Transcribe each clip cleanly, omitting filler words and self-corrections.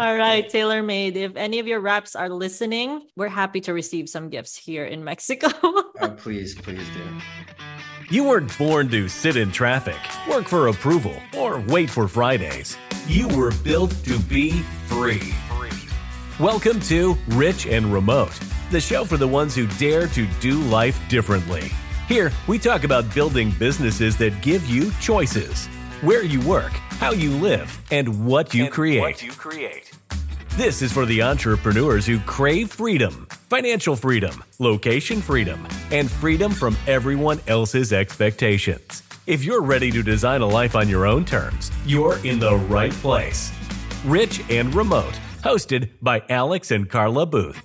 All right, TaylorMade. If any of your reps are listening, we're happy to receive some gifts here in Mexico. Please, please do. You weren't born to sit in traffic, work for approval, or wait for Fridays. You were built to be free. Welcome to Rich and Remote, the show for the ones who dare to do life differently. Here, we talk about building businesses that give you choices. Where you work, how you live, and what you create. This is for the entrepreneurs who crave freedom, financial freedom, location freedom, and freedom from everyone else's expectations. If you're ready to design a life on your own terms, you're in the right place. Rich and Remote, hosted by Alex and Carla Booth.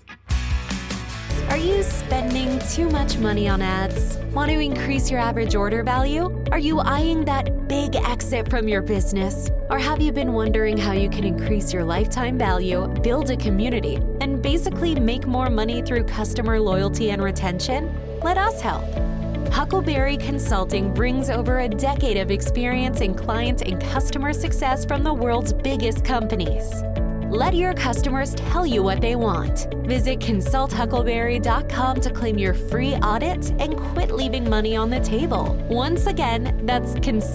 Are you spending too much money on ads? Want to increase your average order value? Are you eyeing that big exit from your business? Or have you been wondering how you can increase your lifetime value, build a community, and basically make more money through customer loyalty and retention? Let us help. Huckleberry Consulting brings over a decade of experience in client and customer success from the world's biggest companies. Let your customers tell you what they want. Visit consulthuckleberry.com to claim your free audit and quit leaving money on the table. Once again, that's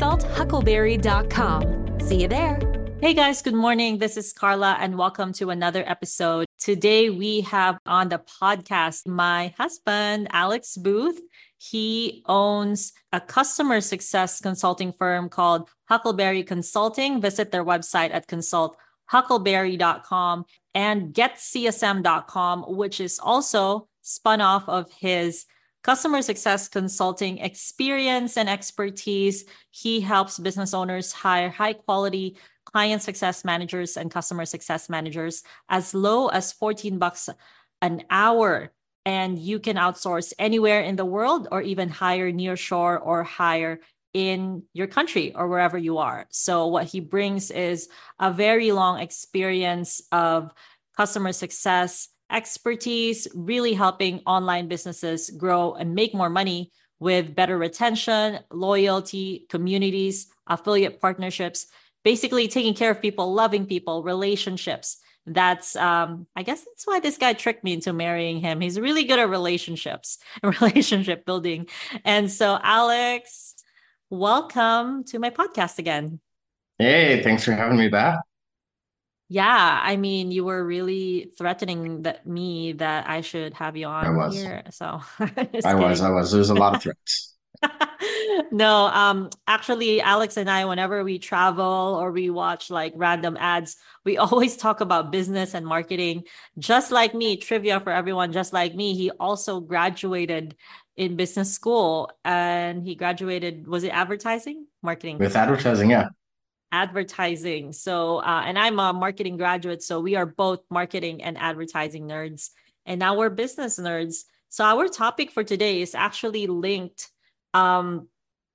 consulthuckleberry.com. See you there. Hey guys, good morning. This is Carla and welcome to another episode. Today we have on the podcast my husband, Alex Booth. He owns a customer success consulting firm called Huckleberry Consulting. Visit their website at consulthuckleberry.com and getcsm.com, which is also spun off of his customer success consulting experience and expertise. He helps business owners hire high quality client success managers and customer success managers as low as $14 an hour. And you can outsource anywhere in the world or even hire nearshore or hire in your country or wherever you are. So what he brings is a very long experience of customer success expertise, really helping online businesses grow and make more money with better retention, loyalty, communities, affiliate partnerships, basically taking care of people, loving people, relationships. That's, I guess that's why this guy tricked me into marrying him. He's really good at relationships and relationship building. And so Alex, welcome to my podcast again. Hey, thanks for having me back. Yeah, I mean, you were really threatening me that I should have you I on was. here. So I just was. kidding. I was. There's a lot of threats. No, actually, Alex and I, whenever we travel or we watch like random ads, we always talk about business and marketing. Just like me, trivia for everyone, just like me, he also graduated in business school and he graduated, was it advertising? Marketing. With advertising, yeah. Advertising. So, and I'm a marketing graduate, so we are both marketing and advertising nerds. And now we're business nerds. So our topic for today is actually um,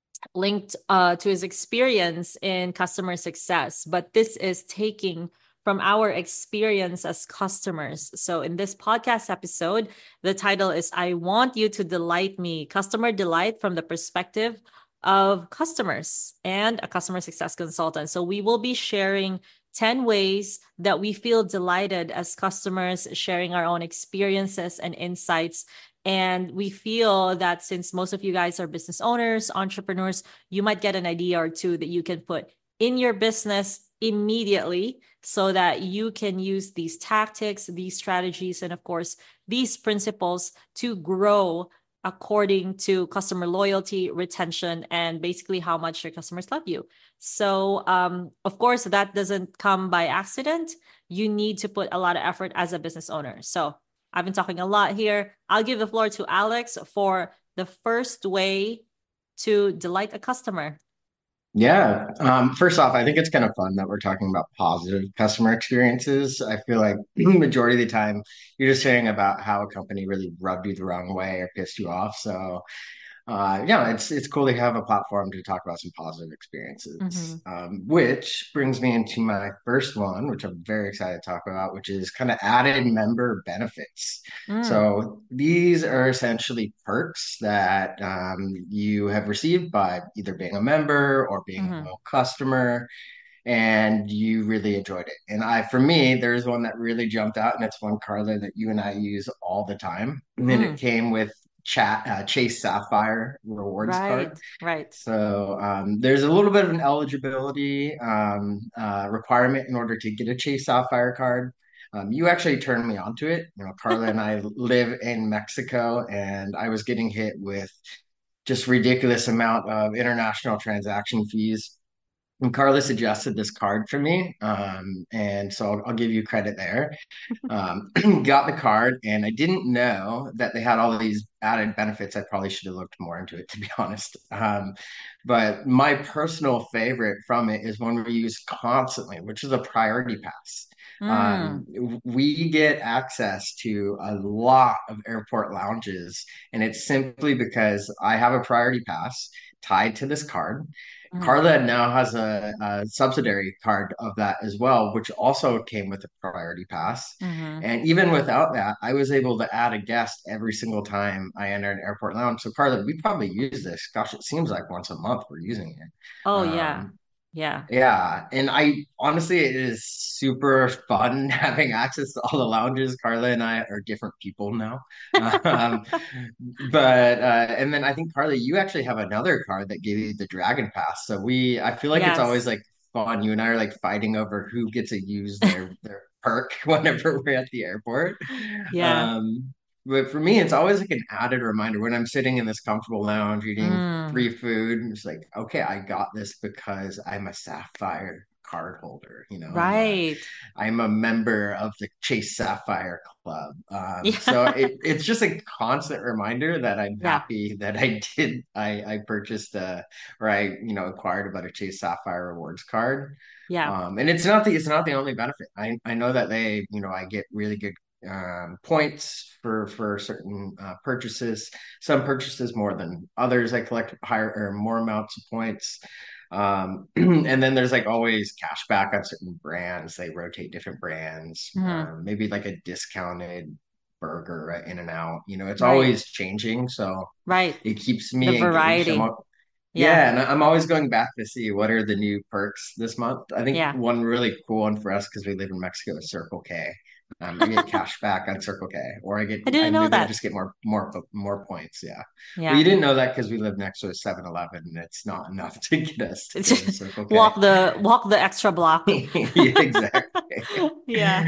to his experience in customer success, but this is taking from our experience as customers. So in this podcast episode, the title is I Want You to Delight Me, Customer Delight from the Perspective of Customers and a Customer Success Consultant. So we will be sharing 10 ways that we feel delighted as customers, sharing our own experiences and insights. And we feel that since most of you guys are business owners, entrepreneurs, you might get an idea or two that you can put in your business immediately so that you can use these tactics, these strategies, and of course, these principles to grow according to customer loyalty, retention, and basically how much your customers love you. So, of course, that doesn't come by accident. You need to put a lot of effort as a business owner. So I've been talking a lot here. I'll give the floor to Alex for the first way to delight a customer. Yeah. First off, I think it's kind of fun that we're talking about positive customer experiences. I feel like the majority of the time you're just hearing about how a company really rubbed you the wrong way or pissed you off. So yeah, it's cool to have a platform to talk about some positive experiences. Mm-hmm. Which brings me into my first one, which I'm very excited to talk about, which is kind of added member benefits. Mm, So these are essentially perks that you have received by either being a member or being a mm-hmm. loyal customer. and you really enjoyed it. And for me, there's one that really jumped out, and it's one, Carla, that you and I use all the time. And then it Mm, came with Chase Sapphire rewards card. right, right. So there's a little bit of an eligibility requirement in order to get a Chase Sapphire card. You actually turned me onto it. Carla and I live in Mexico, and I was getting hit with just ridiculous amount of international transaction fees. And Carla suggested this card for me, and so I'll give you credit there. Got the card, and I didn't know that they had all of these added benefits. I probably should have looked more into it, to be honest. But my personal favorite from it is one we use constantly, which is a priority pass. Mm, We get access to a lot of airport lounges, and it's simply because I have a priority pass tied to this card. mm, Carla now has a subsidiary card of that as well, which also came with a priority pass. mm-hmm. And even without that, I was able to add a guest every single time I enter an airport lounge. So, Carla, we probably use this. Gosh, it seems like once a month we're using it. Oh, yeah. Yeah. Yeah, and I honestly, it is super fun having access to all the lounges. Carla and I are different people now. Um, and then I think Carla, you actually have another card that gave you the Dragon Pass. I feel like it's always Yes. like fun. You and I are like fighting over who gets to use their perk whenever we're at the airport. Yeah. Um, but for me, it's always like an added reminder when I'm sitting in this comfortable lounge eating Mm, free food. It's like, okay, I got this because I'm a Sapphire card holder. right. I'm a member of the Chase Sapphire Club. So Yeah. it's just a constant reminder that I'm Yeah. happy that I purchased or I acquired about a Chase Sapphire rewards card. Yeah. And it's not the only benefit. I know that I get really good points for certain purchases. Some purchases more than others. I collect higher or more amounts of points. And then there's like always cash back on certain brands. They rotate different brands. Hmm. Maybe like a discounted burger at In-N-Out. It's Right. always changing, so Right. it keeps The me engaged. variety. Yeah. Yeah, and I'm always going back to see what are the new perks this month. I think Yeah. one really cool one for us because we live in Mexico is Circle K. I get cash back on Circle K, or I didn't know maybe I that. just get more points. Yeah. Well, you Yeah. didn't know that because we live next to a 7-Eleven, and it's not enough to get us to go to Circle K. Walk the extra block. Yeah, exactly. Yeah.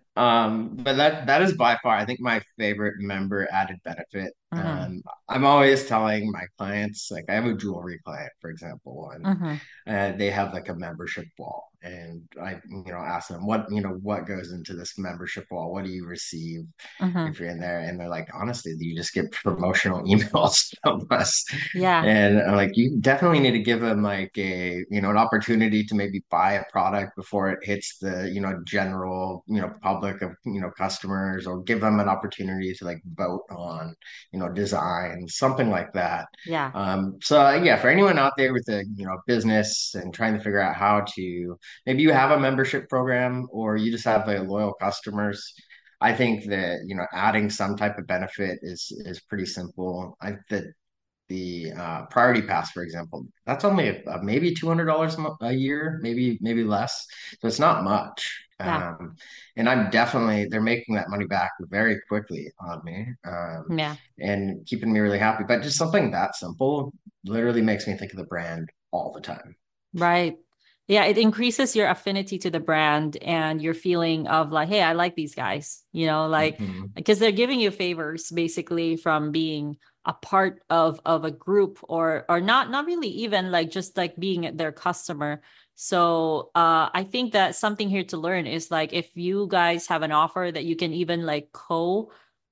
But that is by far, I think, my favorite member added benefit. Hmm. I'm always telling my clients, like I have a jewelry client, for example, and Hmm. they have like a membership wall, and I, ask them what goes into this membership wall. What do you receive Hmm. if you're in there? And they're like, honestly, you just get promotional emails from us. Yeah. And I'm like, you definitely need to give them like an opportunity to maybe buy a product before it hits the, general, public of, customers, or give them an opportunity to like vote on, design, something like that. Yeah. So yeah, for anyone out there with a, business and trying to figure out how to, maybe you have a membership program or you just have loyal customers. I think that, adding some type of benefit is pretty simple. The priority pass, for example, that's only maybe $200 a year, maybe less. So it's not much. Yeah. And they're making that money back very quickly on me, Yeah. and keeping me really happy. But just something that simple literally makes me think of the brand all the time. Right. Yeah, it increases your affinity to the brand and your feeling of like, hey, I like these guys, like Mhm. because they're giving you favors basically from being a part of a group or not really even like just like being their customer. So I think that something here to learn is like if you guys have an offer that you can even like co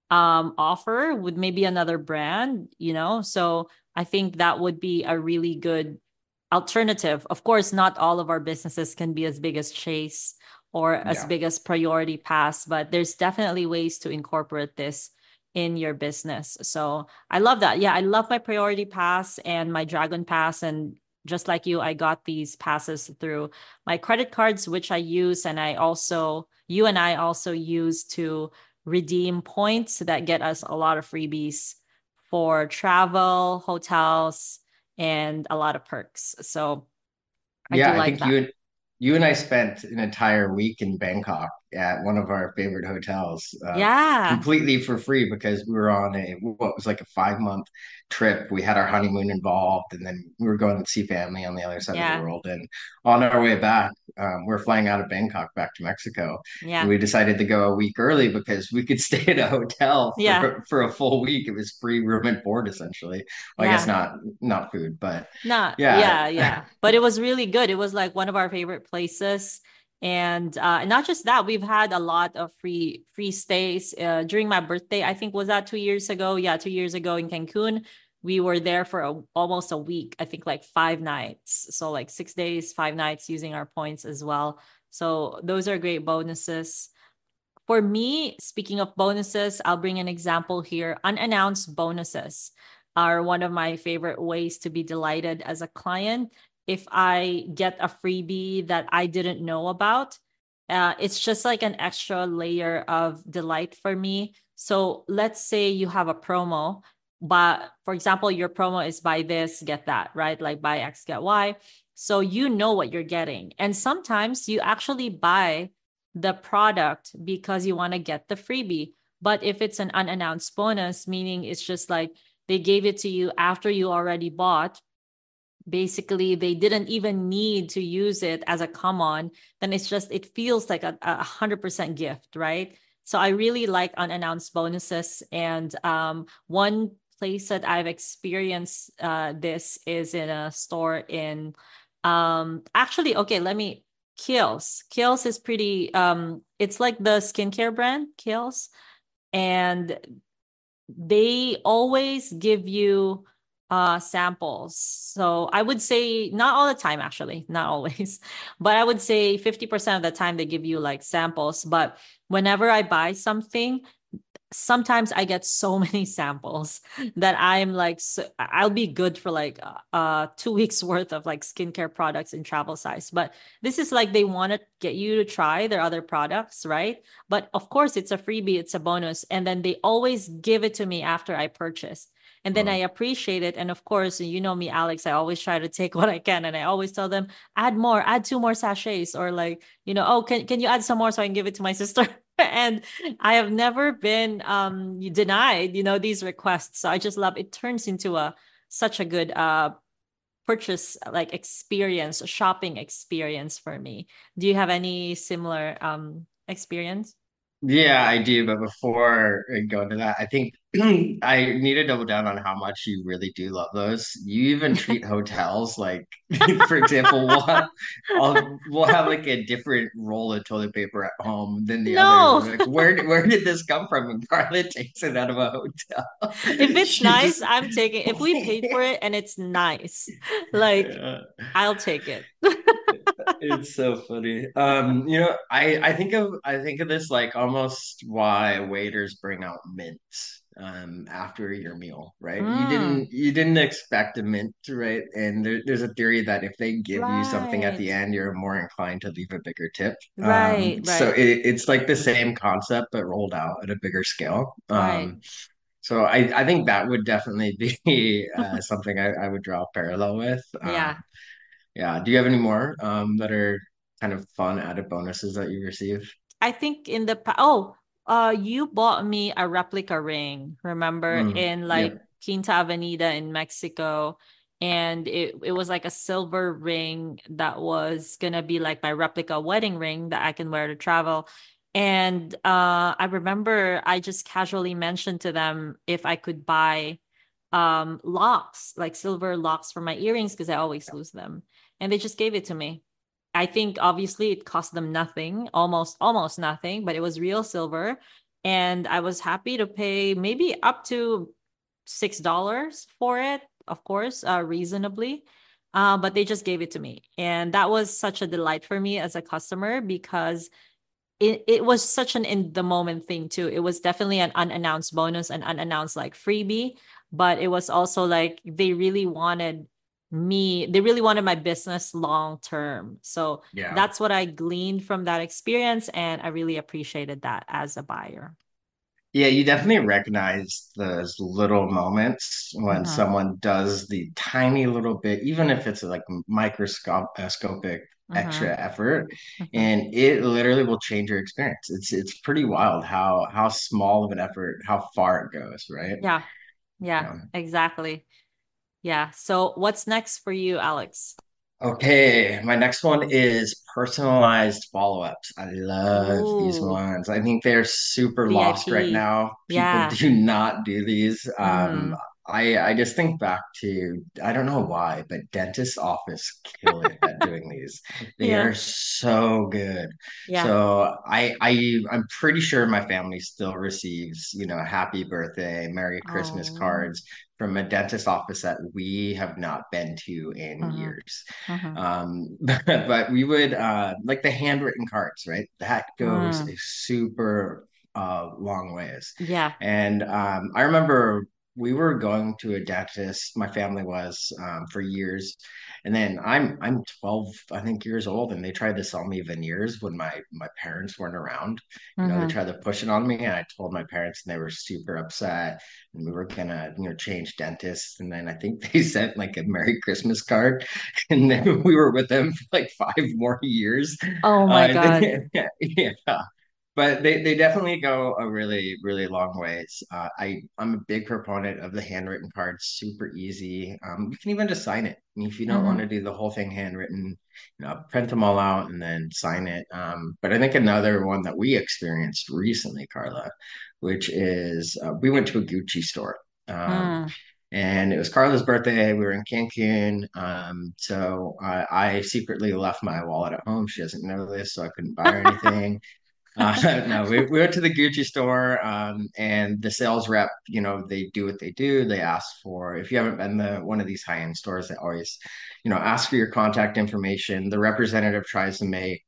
offer with maybe another brand, so I think that would be a really good alternative. Of course, not all of our businesses can be as big as Chase or as Yeah. big as Priority Pass, but there's definitely ways to incorporate this in your business. So I love that. Yeah, I love my Priority Pass and my Dragon Pass. And just like you, I got these passes through my credit cards, which I use. And you and I also use to redeem points that get us a lot of freebies for travel, hotels, and a lot of perks. So I Yeah, do I like think that. you and I spent an entire week in Bangkok at one of our favorite hotels, Yeah. completely for free because we were on what was like a 5 month trip. We had our honeymoon involved, and then we were going to see family on the other side of the Yeah. world. And on our way back, we're flying out of Bangkok back to Mexico, and Yeah. we decided to go a week early because we could stay at a hotel Yeah. for a full week. It was free room and board essentially. Well, I guess Yeah. not food, but Not, yeah. yeah, yeah. But it was really good. It was like one of our favorite places. And not just that, we've had a lot of free stays during my birthday. I think was that 2 years ago? Yeah, 2 years ago in Cancun. We were there for almost a week. I think like 5 nights. So like 6 days, 5 nights using our points as well. So those are great bonuses. For me, speaking of bonuses, I'll bring an example here. Unannounced bonuses are one of my favorite ways to be delighted as a client. If I get a freebie that I didn't know about, it's just like an extra layer of delight for me. So let's say you have a promo, but for example, your promo is buy this, get that, right? Like buy X, get Y. So you know what you're getting. And sometimes you actually buy the product because you want to get the freebie. But if it's an unannounced bonus, meaning it's just like they gave it to you after you already bought, basically they didn't even need to use it as a come on, then it feels like a 100% gift, right? So I really like unannounced bonuses. And one place that I've experienced this is in a store in actually, okay, let me Kiehl's. Kiehl's is pretty it's like the skincare brand, Kiehl's, and they always give you samples. So I would say not all the time, actually, not always, but I would say 50% of the time they give you like samples. But whenever I buy something, sometimes I get so many samples that I'm like, so I'll be good for like 2 weeks worth of like skincare products in travel size. But this is like they want to get you to try their other products, right? But of course, it's a freebie, it's a bonus. And then they always give it to me after I purchased. And then I appreciate it. And of course, you know me, Alex, I always try to take what I can. And I always tell them, add more, add 2 more sachets, or like, oh, can you add some more so I can give it to my sister? And I have never been denied, these requests. So I just love it. Turns into such a good purchase like experience, shopping experience for me. Do you have any similar experience? Yeah, I do. But before I go into that, I think I need to double down on how much you really do love those. You even treat hotels like, for example, we'll have like a different roll of toilet paper at home than the others. No. We're like, where did this come from? And Carla takes it out of a hotel. If it's She nice, just I'm taking. If we paid for it and it's nice, like Yeah. I'll take it. It's so funny. I think of this like almost why waiters bring out mint after your meal, right? Mm, You didn't expect a mint, right? And there's a theory that if they give you something at right, the end, you're more inclined to leave a bigger tip. right, So right, it's like the same concept but rolled out at a bigger scale. right. So I think that would definitely be something I would draw a parallel with. Yeah. Yeah. Do you have any more that are kind of fun added bonuses that you receive? I think you bought me a replica ring, remember, in like Yep. Quinta Avenida in Mexico. And it was like a silver ring that was gonna be like my replica wedding ring that I can wear to travel. And I remember I just casually mentioned to them if I could buy locks, like silver locks for my earrings, because I always lose them. And they just gave it to me. I think obviously it cost them nothing, almost nothing, but it was real silver. And I was happy to pay maybe up to $6 for it, of course, reasonably. But they just gave it to me. And that was such a delight for me as a customer because it was such an in the moment thing too. It was definitely an unannounced bonus, an unannounced like freebie, but it was also like they really wanted my business long term. So Yeah. that's what I gleaned from that experience. And I really appreciated that as a buyer. Yeah, you definitely recognize those little moments when Mm-hmm. someone does the tiny little bit, even if it's like microscopic Mm-hmm. extra effort, Mm-hmm. and it literally will change your experience. It's pretty wild how small of an effort, how far it goes, right? Yeah. Yeah, Yeah. exactly. Yeah. So what's next for you, Alex? Okay, my next one is personalized follow-ups. I love these Ooh, ones. I think they're super lost right VIP. now. People Yeah. do not do these. Mm-hmm. I just think back to, I don't know why, but dentist office kill it at doing these. They Yeah. are so good. Yeah. So I'm pretty sure my family still receives, happy birthday, Merry Christmas Oh. cards from a dentist office that we have not been to in Mm-hmm. years. Mm-hmm. But we would like the handwritten cards, right? That goes Mm. a super long ways. Yeah. And I remember we were going to a dentist, my family was for years. And then I'm 12, I think, years old, and they tried to sell me veneers when my parents weren't around. They Mm-hmm. tried to push it on me, and I told my parents, and they were super upset. And we were gonna, change dentists. And then I think they sent like a Merry Christmas card, and then we were with them for like 5 more years. Oh my God. Yeah, but they definitely go a really really long ways. I'm a big proponent of the handwritten cards. Super easy. You can even just sign it. I mean, if you don't want Mm-hmm. to do the whole thing handwritten, print them all out and then sign it. But I think another one that we experienced recently, Carla, which is we went to a Gucci store. Um, Mm. and it was Carla's birthday. We were in Cancun. So I secretly left my wallet at home. She doesn't know this, so I couldn't buy her anything. No, we went to the Gucci store, and the sales rep, they do what they do. They ask for, if you haven't been to one of these high-end stores, they always, ask for your contact information. The representative tries to make,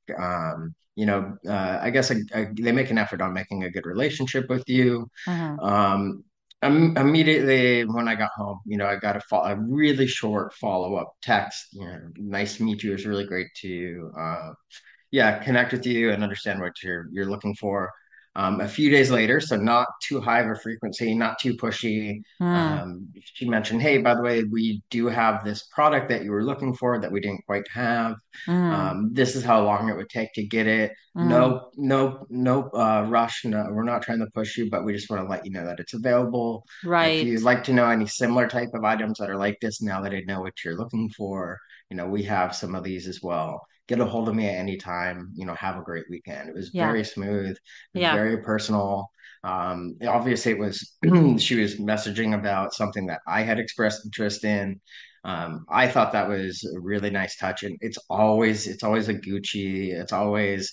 I guess they make an effort on making a good relationship with you. Mm-hmm. Um, Immediately when I got home, I got a really short follow-up text. Nice to meet you. It was really great to yeah, connect with you and understand what you're looking for. A few days later, so not too high of a frequency, not too pushy. Mm. She mentioned, "Hey, by the way, we do have this product that you were looking for that we didn't quite have. Mm. This is how long it would take to get it. Mm. No, no, no rush. No, we're not trying to push you, but we just want to let you know that it's available. If Right. you'd like to know any similar type of items that are like this, now that I know what you're looking for, we have some of these as well. Get a hold of me at any time. Have a great weekend." It was Yeah. very smooth, Yeah. very personal. Obviously, it was she was messaging about something that I had expressed interest in. I thought that was a really nice touch, and it's always a Gucci. It's always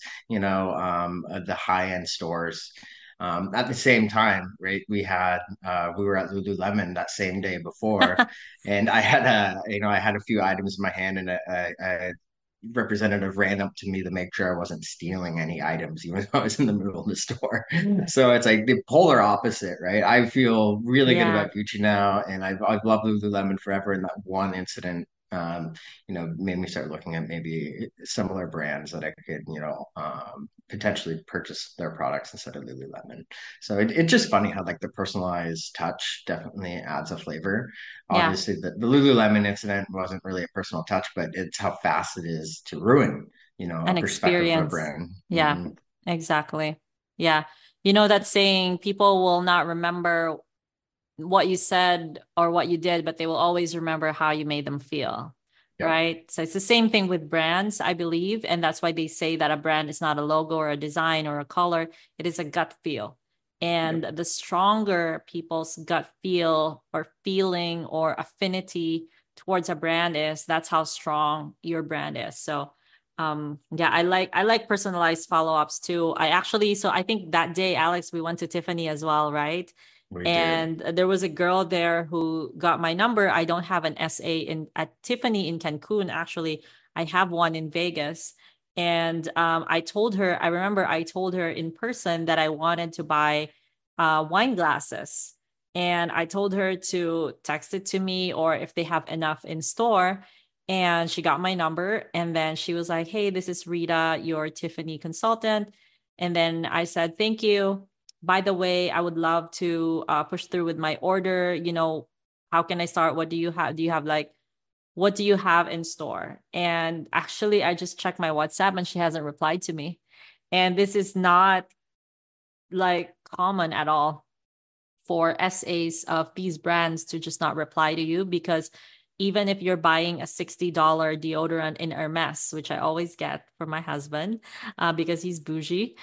the high end stores. At the same time, right? We were at Lululemon that same day before, and I had a few items in my hand, and a representative ran up to me to make sure I wasn't stealing any items, even though I was in the middle of the store. So it's like the polar opposite, right? I feel really good Yeah. about Gucci now, and I've loved Lululemon forever. And that one incident, made me start looking at maybe similar brands that I could, potentially purchase their products instead of Lululemon. So it's just funny how like the personalized touch definitely adds a flavor. Yeah. Obviously, the Lululemon incident wasn't really a personal touch, but it's how fast it is to ruin, a An perspective of a experience. brand. Yeah. Exactly. Yeah. You know that saying, people will not remember what you said or what you did, but they will always remember how you made them feel. Yep. Right. So it's the same thing with brands, I believe. And that's why they say that a brand is not a logo or a design or a color, it is a gut feel. And Yep. the stronger people's gut feel or feeling or affinity towards a brand is, that's how strong your brand is. So yeah, I like personalized follow-ups too. I think that day, Alex, we went to Tiffany as well, right? We did. And there was a girl there who got my number. I don't have an SA in at Tiffany in Cancun. Actually, I have one in Vegas. And I remember I told her in person that I wanted to buy wine glasses. And I told her to text it to me or if they have enough in store. And she got my number. And then she was like, "Hey, this is Rita, your Tiffany consultant." And then I said, "Thank you." by the way, I would love to push through with my order. How can I start? What do you have? What do you have in store? And actually, I just checked my WhatsApp and she hasn't replied to me. And this is not like common at all for SAs of these brands to just not reply to you, because even if you're buying a $60 deodorant in Hermes, which I always get for my husband because he's bougie,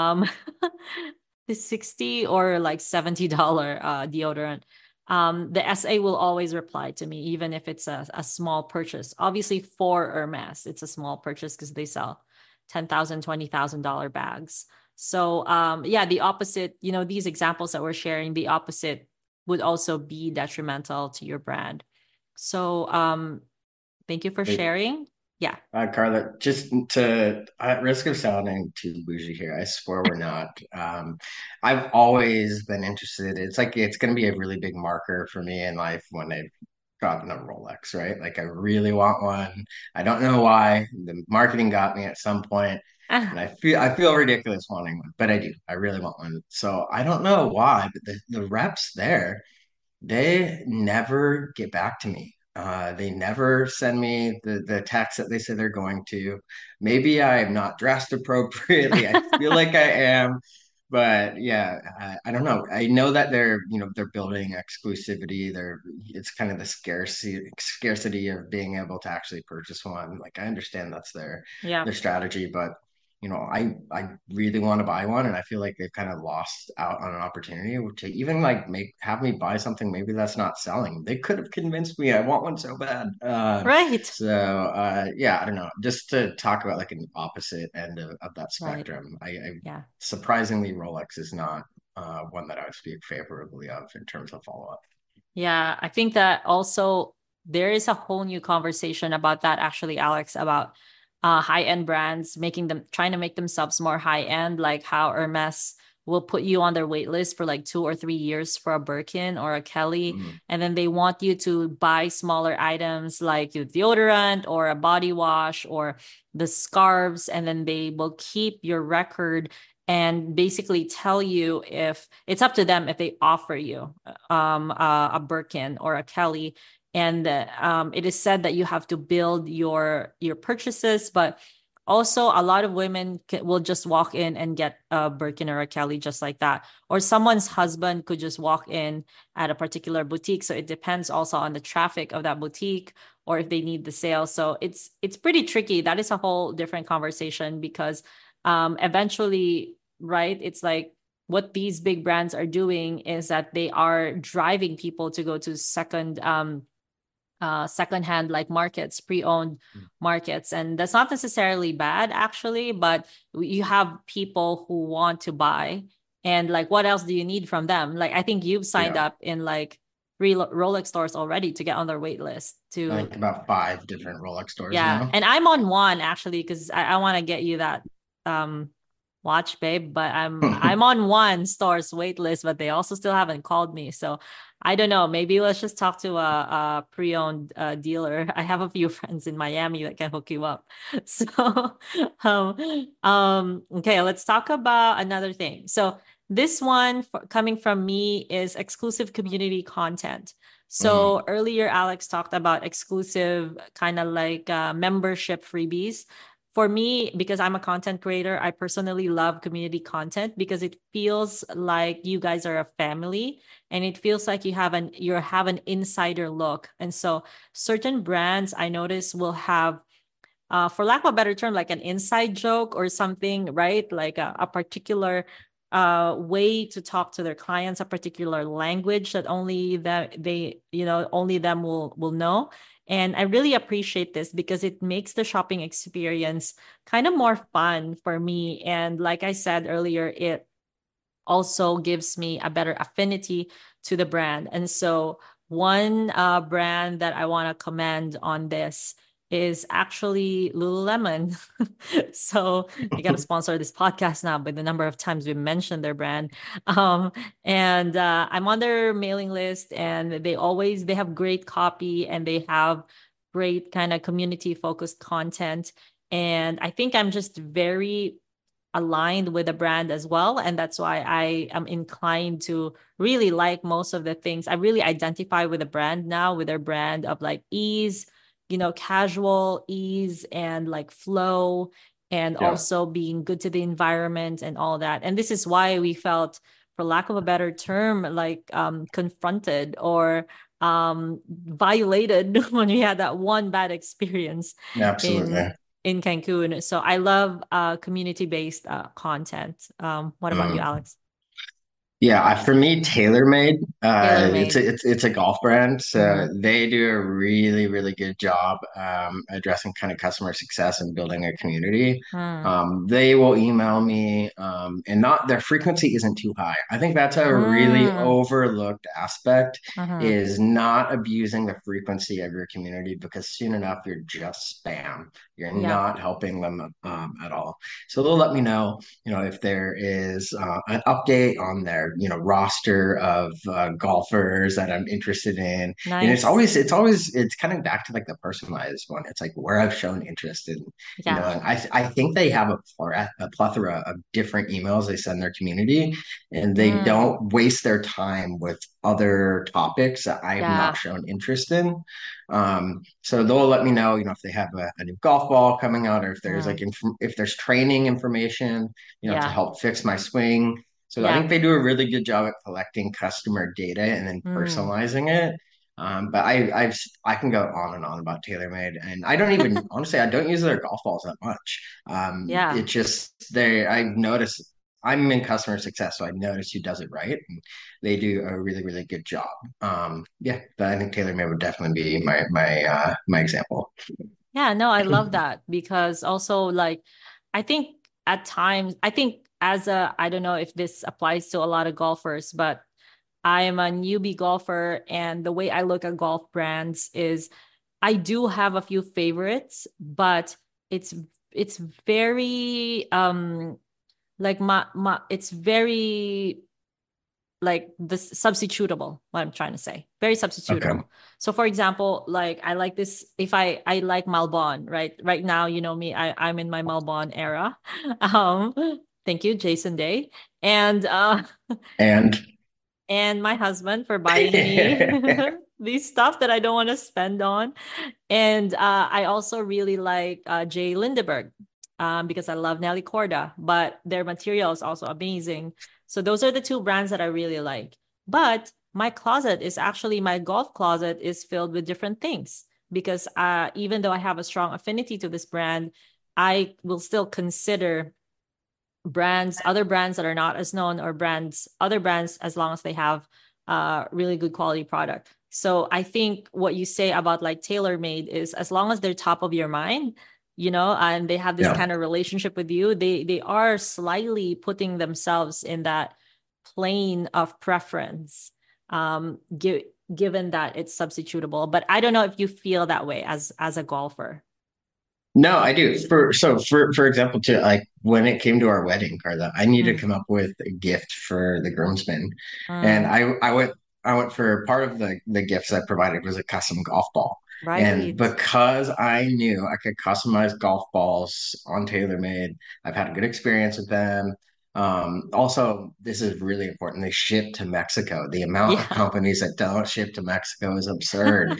the $60 or like $70 deodorant, the SA will always reply to me, even if it's a small purchase. Obviously, for Hermes, it's a small purchase because they sell $10,000, $20,000 bags. So yeah, the opposite, these examples that we're sharing, the opposite would also be detrimental to your brand. So thank you for sharing. Yeah. Carla, just at risk of sounding too bougie here, I swear we're not. I've always been interested. It's like it's going to be a really big marker for me in life when I've gotten a Rolex, right? Like I really want one. I don't know why. The marketing got me at some point, and I feel ridiculous wanting one, but I do. I really want one. So I don't know why, but the reps there, they never get back to me. They never send me the text that they say they're going to. Maybe I'm not dressed appropriately. I feel like I am, but yeah, I don't know. I know that they're building exclusivity. It's kind of the scarcity of being able to actually purchase one. Like I understand that's their strategy, but I really want to buy one, and I feel like they've kind of lost out on an opportunity to even like have me buy something maybe that's not selling. They could have convinced me I want one so bad. Right. So yeah, I don't know. Just to talk about like an opposite end of that Right. spectrum, Yeah. surprisingly Rolex is not one that I would speak favorably of in terms of follow-up. Yeah, I think that also there is a whole new conversation about that, actually, Alex, about high-end brands trying to make themselves more high-end, like how Hermes will put you on their wait list for like 2 or 3 years for a Birkin or a Kelly. And then they want you to buy smaller items like your deodorant or a body wash or the scarves. And then they will keep your record and basically tell you if it's up to them if they offer you a Birkin or a Kelly. And it is said that you have to build your purchases, but also a lot of women will just walk in and get a Birkin or a Kelly just like that. Or someone's husband could just walk in at a particular boutique. So it depends also on the traffic of that boutique or if they need the sale. So it's pretty tricky. That is a whole different conversation because eventually, right, it's like what these big brands are doing is that they are driving people to go to secondhand like markets, pre-owned markets. And that's not necessarily bad actually, but you have people who want to buy, and like what else do you need from them? Like I think you've signed up in like 3 Rolex stores already to get on their wait list to like about 5 different Rolex stores now. And I'm on one actually because I want to get you that watch, babe, but I'm on one store's wait list, but they also still haven't called me. So I don't know. Maybe let's just talk to a pre-owned dealer. I have a few friends in Miami that can hook you up. So, okay, let's talk about another thing. So this one coming from me is exclusive community content. So earlier, Alex talked about exclusive kind of like membership freebies. For me, because I'm a content creator, I personally love community content because it feels like you guys are a family and it feels like you have an insider look. And so certain brands I notice will have, for lack of a better term, like an inside joke or something, right? Like a particular way to talk to their clients, a particular language that only only them will know. And I really appreciate this because it makes the shopping experience kind of more fun for me. And like I said earlier, it also gives me a better affinity to the brand. And so one brand that I want to commend on this is actually Lululemon. So I got to sponsor this podcast now by the number of times we mentioned their brand. And I'm on their mailing list, and they have great copy and they have great kind of community focused content. And I think I'm just very aligned with the brand as well. And that's why I am inclined to really like most of the things. I really identify with the brand now, with their brand of like ease, casual ease and like flow, and Yeah. also being good to the environment and all that. And this is why we felt, for lack of a better term, like confronted or violated when we had that one bad experience in Absolutely. in Cancun. So I love community-based content. What about you, Mm. Alex? Yeah, for me, TaylorMade, TaylorMade. it's a golf brand, so Mm-hmm. they do a really, really good job addressing kind of customer success and building a community. They will email me, and not their frequency isn't too high. I think that's a really Mm-hmm. overlooked aspect, Mm-hmm. is not abusing the frequency of your community, because soon enough you're just spam. You're Yeah. not helping them at all. So they'll let me know, if there is an update on their, roster of golfers that I'm interested in. And Nice. it's kind of back to like the personalized one. It's like where I've shown interest in, Yeah. and I think they have a plethora of different emails they send their community, and they Mm. don't waste their time with other topics that I have not Yeah. shown interest in. So they'll let me know, if they have a new golf ball coming out, or if there's Mm. if there's training information, to Yeah. help fix my swing. So I Yeah. think they do a really good job at collecting customer data and then Mm. personalizing it. But I can go on and on about TaylorMade, and I don't even honestly, I don't use their golf balls that much. Yeah. It's just I've noticed, I'm in customer success, so I notice who does it right, and they do a really, really good job. Yeah, but I think TaylorMade would definitely be my example. Yeah, no, I love that because also like I think at times I think as a I don't know if this applies to a lot of golfers, but I am a newbie golfer, and the way I look at golf brands is I do have a few favorites, but it's it's very like my it's very like this substitutable, what I'm trying to say, very Okay. substitutable. So for example, like I like this, if I like Malbon, right now, me, I'm in my Malbon era. um thank you, Jason Day, and And and my husband for buying me these stuff that I don't want to spend on. And I also really like Jay Lindeberg, because I love Nelly Corda, but their material is also amazing. So those are the two brands that I really like. But my closet is actually, my golf closet is filled with different things, because even though I have a strong affinity to this brand, I will still consider other brands that are not as known, or other brands, as long as they have really good quality product. So I think what you say about like TaylorMade is, as long as they're top of your mind, and they have this yeah. kind of relationship with you, they are slightly putting themselves in that plane of preference, given that it's substitutable. But I don't know if you feel that way as a golfer. No, I do. For example, too, like when it came to our wedding, Carla, I needed to Mm, come up with a gift for the groomsmen, and mm, I went for part of the gifts I provided was a custom golf ball, and right. because I knew I could customize golf balls on TaylorMade, I've had a good experience with them. Also, this is really important. They ship to Mexico. The amount of Yeah. companies that don't ship to Mexico is absurd.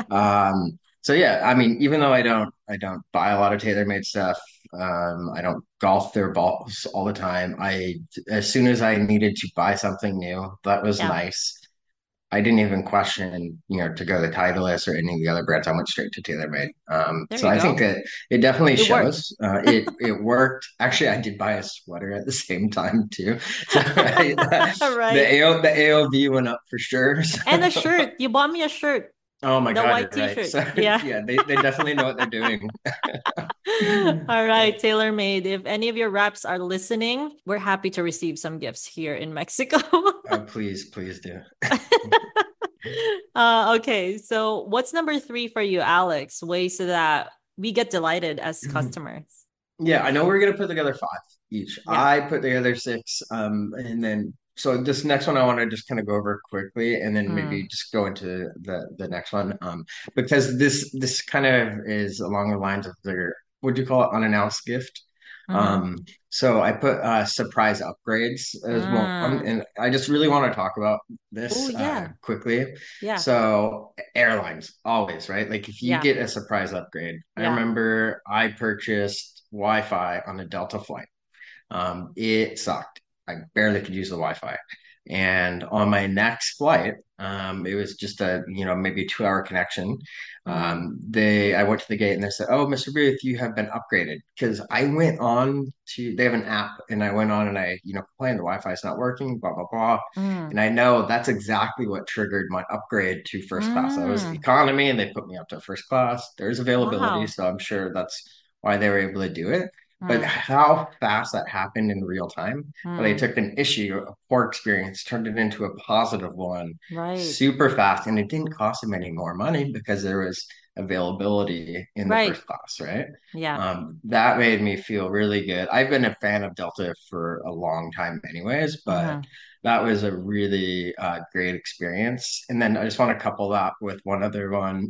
So yeah, I mean, even though I don't buy a lot of TaylorMade stuff, I don't golf their balls all the time. As soon as I needed to buy something new that was Yeah. nice, I didn't even question, to go to Titleist or any of the other brands. I went straight to TaylorMade. There So you I think go. that it definitely It worked. shows. It worked. Actually, I did buy a sweater at the same time too. So the Right. AOV went up for sure. And a So, shirt. You bought me a shirt, oh my the God, white you're right. t-shirt. So Yeah. yeah, they definitely know what they're doing. All right, TaylorMade. If any of your reps are listening, we're happy to receive some gifts here in Mexico. Please, please do. Okay, so what's number three for you, Alex? Ways so that we get delighted as customers. Yeah, I know we're gonna put together five each. Yeah. I put together six, and then so this next one I want to just kind of go over quickly, and then maybe Mm, just go into the next one, because this kind of is along the lines of their, what do you call it, unannounced gift. Mm-hmm. So I put surprise upgrades as well. Mm. And I just really want to talk about Oh, this yeah. quickly. Yeah. So airlines, always, right? Like if you Yeah. get a surprise upgrade, I Yeah. remember I purchased Wi-Fi on a Delta flight. It sucked. I barely could use the Wi-Fi. And on my next flight, it was just a, maybe a 2 hour connection. Mm. I went to the gate and they said, "Oh, Mr. Booth, you have been upgraded." Because I went on they have an app and I went on and I, complained the Wi-Fi is not working, blah, blah, blah. Mm. And I know that's exactly what triggered my upgrade to first class. I was Mm. economy and they put me up to first class. There's availability, Wow. so I'm sure that's why they were able to do it. But Mm. how fast that happened in real time, but they Mm. took an issue, a poor experience, turned it into a positive one Right. super fast. And it didn't cost them any more money because there was availability in the Right. first class, right? Yeah. That made me feel really good. I've been a fan of Delta for a long time, anyways, but Mm-hmm. that was a really great experience. And then I just want to couple that with one other one.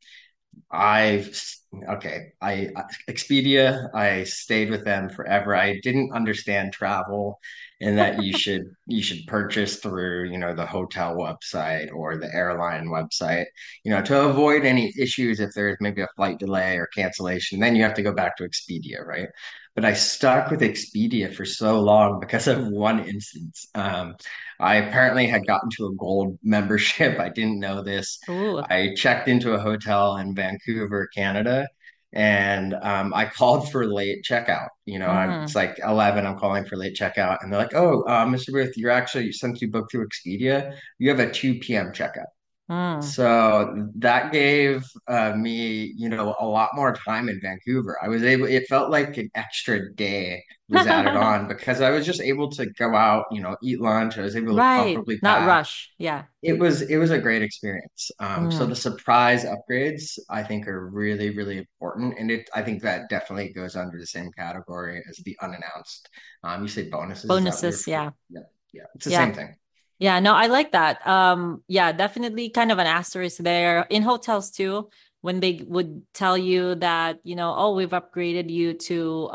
I've okay. Expedia. I stayed with them forever. I didn't understand travel, and that you should purchase through the hotel website or the airline website, to avoid any issues if there's maybe a flight delay or cancellation. Then you have to go back to Expedia, right? But I stuck with Expedia for so long because of one instance. I apparently had gotten to a gold membership. I didn't know this. Ooh. I checked into a hotel in Vancouver, Canada, and I called for late checkout. It's Mm. like 11. I'm calling for late checkout, and they're like, "Oh, Mr. Booth, since you booked through Expedia, you have a 2 p.m. checkout." Mm. So that gave me, a lot more time in Vancouver. It felt like an extra day was added on because I was just able to go out, eat lunch. I was able to Right. comfortably Not pack. rush. Yeah. It was a great experience. So the Mm. surprise upgrades I think are really, really important. And I think that definitely goes under the same category as the unannounced. You say bonuses, is that what you're, Bonuses. Yeah. yeah, yeah, it's the Yeah. same thing. Yeah, no, I like that. Yeah, definitely kind of an asterisk there in hotels too, when they would tell you that, oh, we've upgraded you to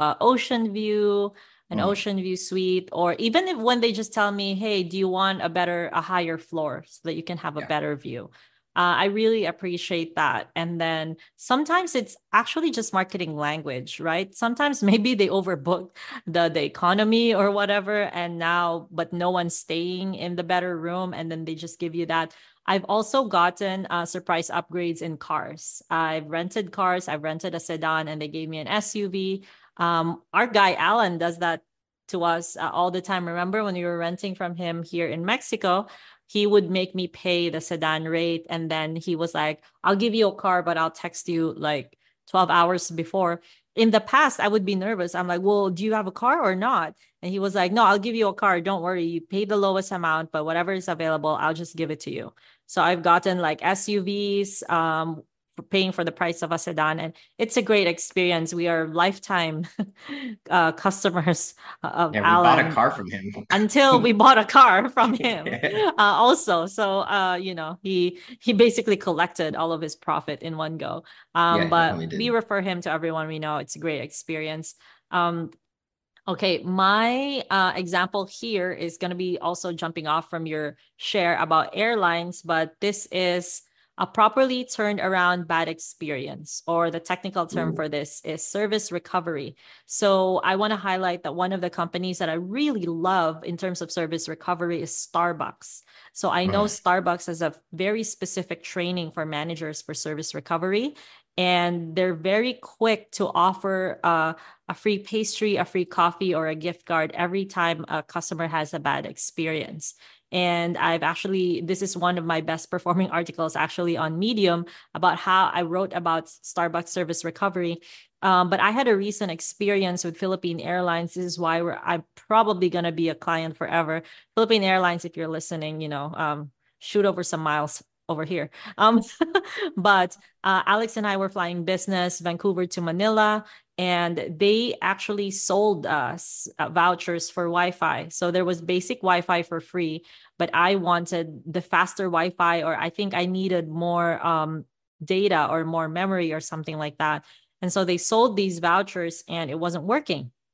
an Mm, ocean view suite, or even if when they just tell me, hey, do you want a higher floor so that you can have a yeah. better view? I really appreciate that. And then sometimes it's actually just marketing language, right? Sometimes maybe they overbook the economy or whatever, and now but no one's staying in the better room, and then they just give you that. I've also gotten surprise upgrades in cars. I've rented cars. I've rented a sedan and they gave me an SUV. Our guy Alan does that to us all the time. Remember when we were renting from him here in Mexico, he would make me pay the sedan rate, and then he was like, I'll give you a car, but I'll text you like 12 hours before. In the past, I would be nervous. I'm like, well, do you have a car or not? And he was like, no, I'll give you a car. Don't worry. You pay the lowest amount, but whatever is available, I'll just give it to you. So I've gotten like SUVs, for paying for the price of a sedan, and it's a great experience. We are lifetime customers of Yeah, we bought a Alan car from him. until we bought a car from him Yeah, also. So he basically collected all of his profit in one go. yeah, But definitely we did. refer him to everyone we know. It's a great experience. um Okay, my example here is going to be also jumping off from your share about airlines, but this is a properly turned around bad experience, or the technical term Ooh. for this is service recovery. So I want to highlight that one of the companies that I really love in terms of service recovery is Starbucks. So I know Uh, Starbucks has a very specific training for managers for service recovery, and they're very quick to offer a free pastry, a free coffee, or a gift card every time a customer has a bad experience. And this is one of my best performing articles actually on Medium about how I wrote about Starbucks service recovery. But I had a recent experience with Philippine Airlines. This is why I'm probably going to be a client forever. Philippine Airlines, if you're listening, shoot over some miles over here. Um, but Alex and I were flying business, Vancouver to Manila, and they actually sold us vouchers for Wi-Fi. So there was basic Wi-Fi for free, but I wanted the faster Wi-Fi, or I think I needed more data or more memory or something like that. And so they sold these vouchers and it wasn't working.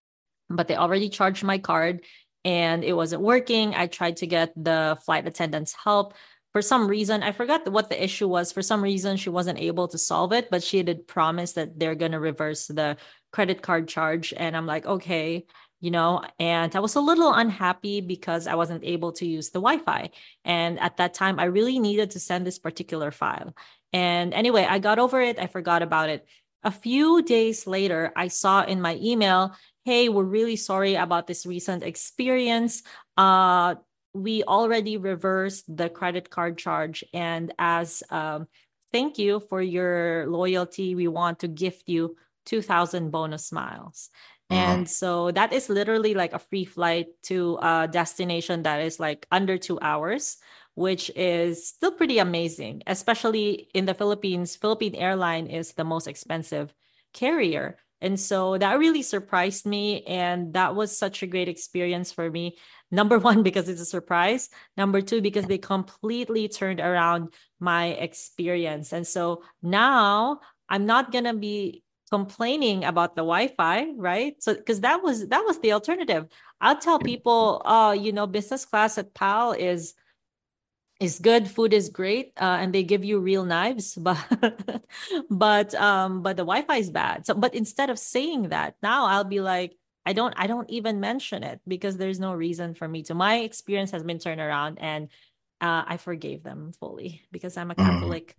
but they already charged my card and it wasn't working. I tried to get the flight attendant's help. For some reason, I forgot what the issue was. For some reason, she wasn't able to solve it, but she did promise that they're going to reverse the credit card charge. And I'm like, okay, and I was a little unhappy because I wasn't able to use the Wi-Fi. And at that time, I really needed to send this particular file. And anyway, I got over it. I forgot about it. A few days later, I saw in my email, hey, we're really sorry about this recent experience. We already reversed the credit card charge. And as thank you for your loyalty, we want to gift you 2,000 bonus miles. And so that is literally like a free flight to a destination that is like under 2 hours, which is still pretty amazing, especially in the Philippines. Philippine Airline is the most expensive carrier. And so that really surprised me. And that was such a great experience for me. Number one, because it's a surprise. Number two, because they completely turned around my experience. And so now I'm not going to be complaining about the Wi-Fi, right? So, because that was the alternative. I'll tell people, business class at PAL is good, food is great, and they give you real knives, but but the Wi-Fi is bad. So, but instead of saying that, now I'll be like, I don't even mention it because there's no reason for me to. My experience has been turned around, and I forgave them fully because I'm a Catholic.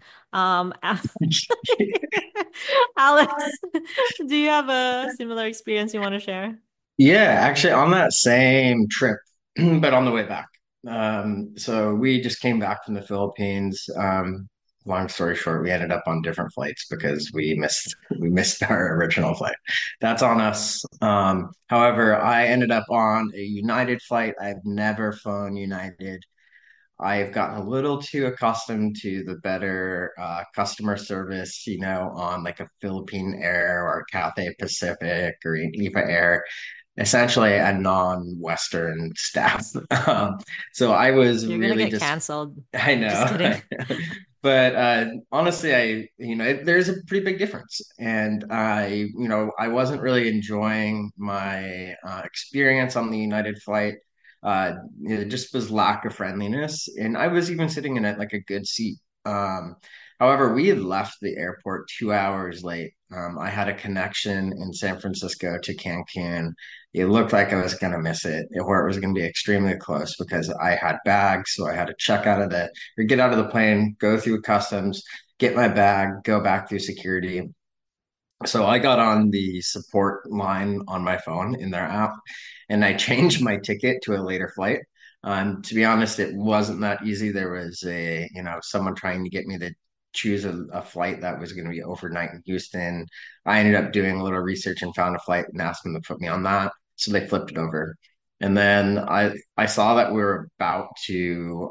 Alex, do you have a similar experience you want to share? Yeah, actually, on that same trip, but on the way back. So we just came back from the Philippines. Long story short, we ended up on different flights because we missed our original flight. That's on us. However, I ended up on a United flight. I've never flown United. I've gotten a little too accustomed to the better customer service, on like a Philippine Air or Cathay Pacific or EVA Air, essentially a non-Western staff. So I was You're gonna really get just, canceled. I Just know. kidding. But honestly, there's a pretty big difference. And I wasn't really enjoying my experience on the United flight. It just was lack of friendliness. And I was even sitting in like a good seat. However, we had left the airport 2 hours late. I had a connection in San Francisco to Cancun. It looked like I was going to miss it, or it was going to be extremely close because I had bags. So I had to check out of the or get out of the plane, go through customs, get my bag, go back through security. So I got on the support line on my phone in their app and I changed my ticket to a later flight. To be honest, it wasn't that easy. There was someone trying to get me to choose a flight that was going to be overnight in Houston. I ended up doing a little research and found a flight and asked them to put me on that. So they flipped it over. And then I saw that we were about to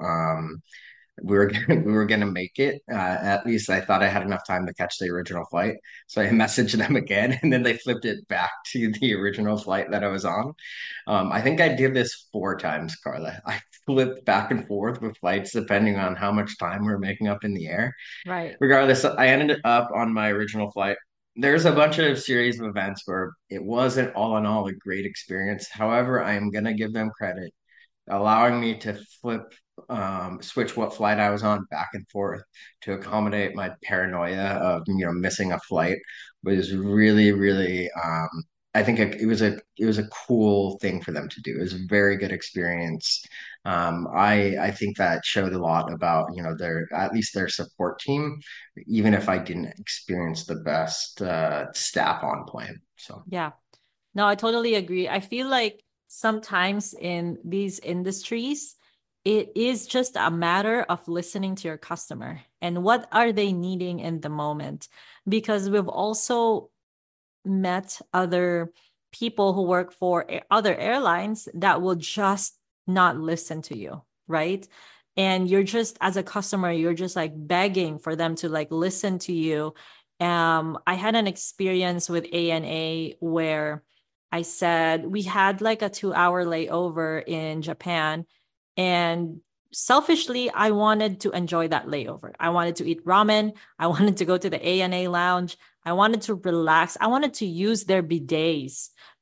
we were gonna make it. At least I thought I had enough time to catch the original flight. So I messaged them again, and then they flipped it back to the original flight that I was on. I think I did this 4 times, Carla. I flipped back and forth with flights depending on how much time we were making up in the air. Right. Regardless, I ended up on my original flight. There's a bunch of series of events where it wasn't all in all a great experience. However, I am gonna give them credit allowing me to switch what flight I was on back and forth to accommodate my paranoia of missing a flight was really, really. I think it was a cool thing for them to do. It was a very good experience. I think that showed a lot about their at least their support team, even if I didn't experience the best staff on plane. So. Yeah. No, I totally agree. I feel like sometimes in these industries, it is just a matter of listening to your customer and what are they needing in the moment. Because we've also met other people who work for other airlines that will just not listen to you, right? And you're just, as a customer, you're just like begging for them to like listen to you. I had an experience with ANA where I said we had like a 2 hour layover in Japan. And selfishly, I wanted to enjoy that layover. I wanted to eat ramen. I wanted to go to the ANA lounge. I wanted to relax. I wanted to use their bidets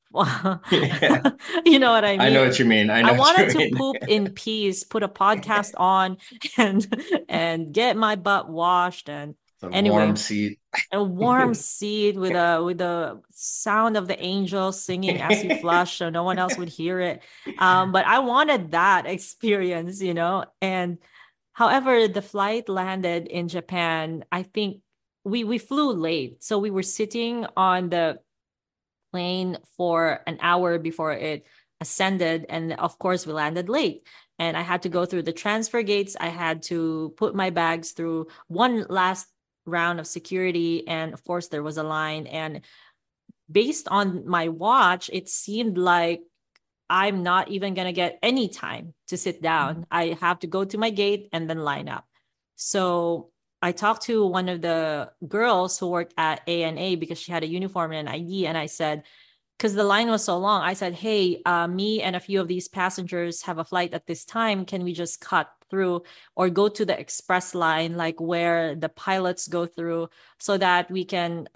Yeah, You know what I I know mean? what you mean. I I know what you wanted to mean. poop in peace, put a podcast on and get my butt washed. And It's a warm anyway, seat. a warm seat with a sound of the angels singing as you flush so no one else would hear it. But I wanted that experience, you know. And however, the flight landed in Japan. I think we flew late, so we were sitting on the plane for an hour before it ascended, and of course we landed late. And I had to go through the transfer gates. I had to put my bags through one last round of security, and of course there was a line. And based on my watch, it seemed like I'm not even going to get any time to sit down. I have to go to my gate and then line up. So I talked to one of the girls who worked at ANA because she had a uniform and an ID. And I said, because the line was so long, I said, hey, me and a few of these passengers have a flight at this time. Can we just cut through or go to the express line, like where the pilots go through, so that we can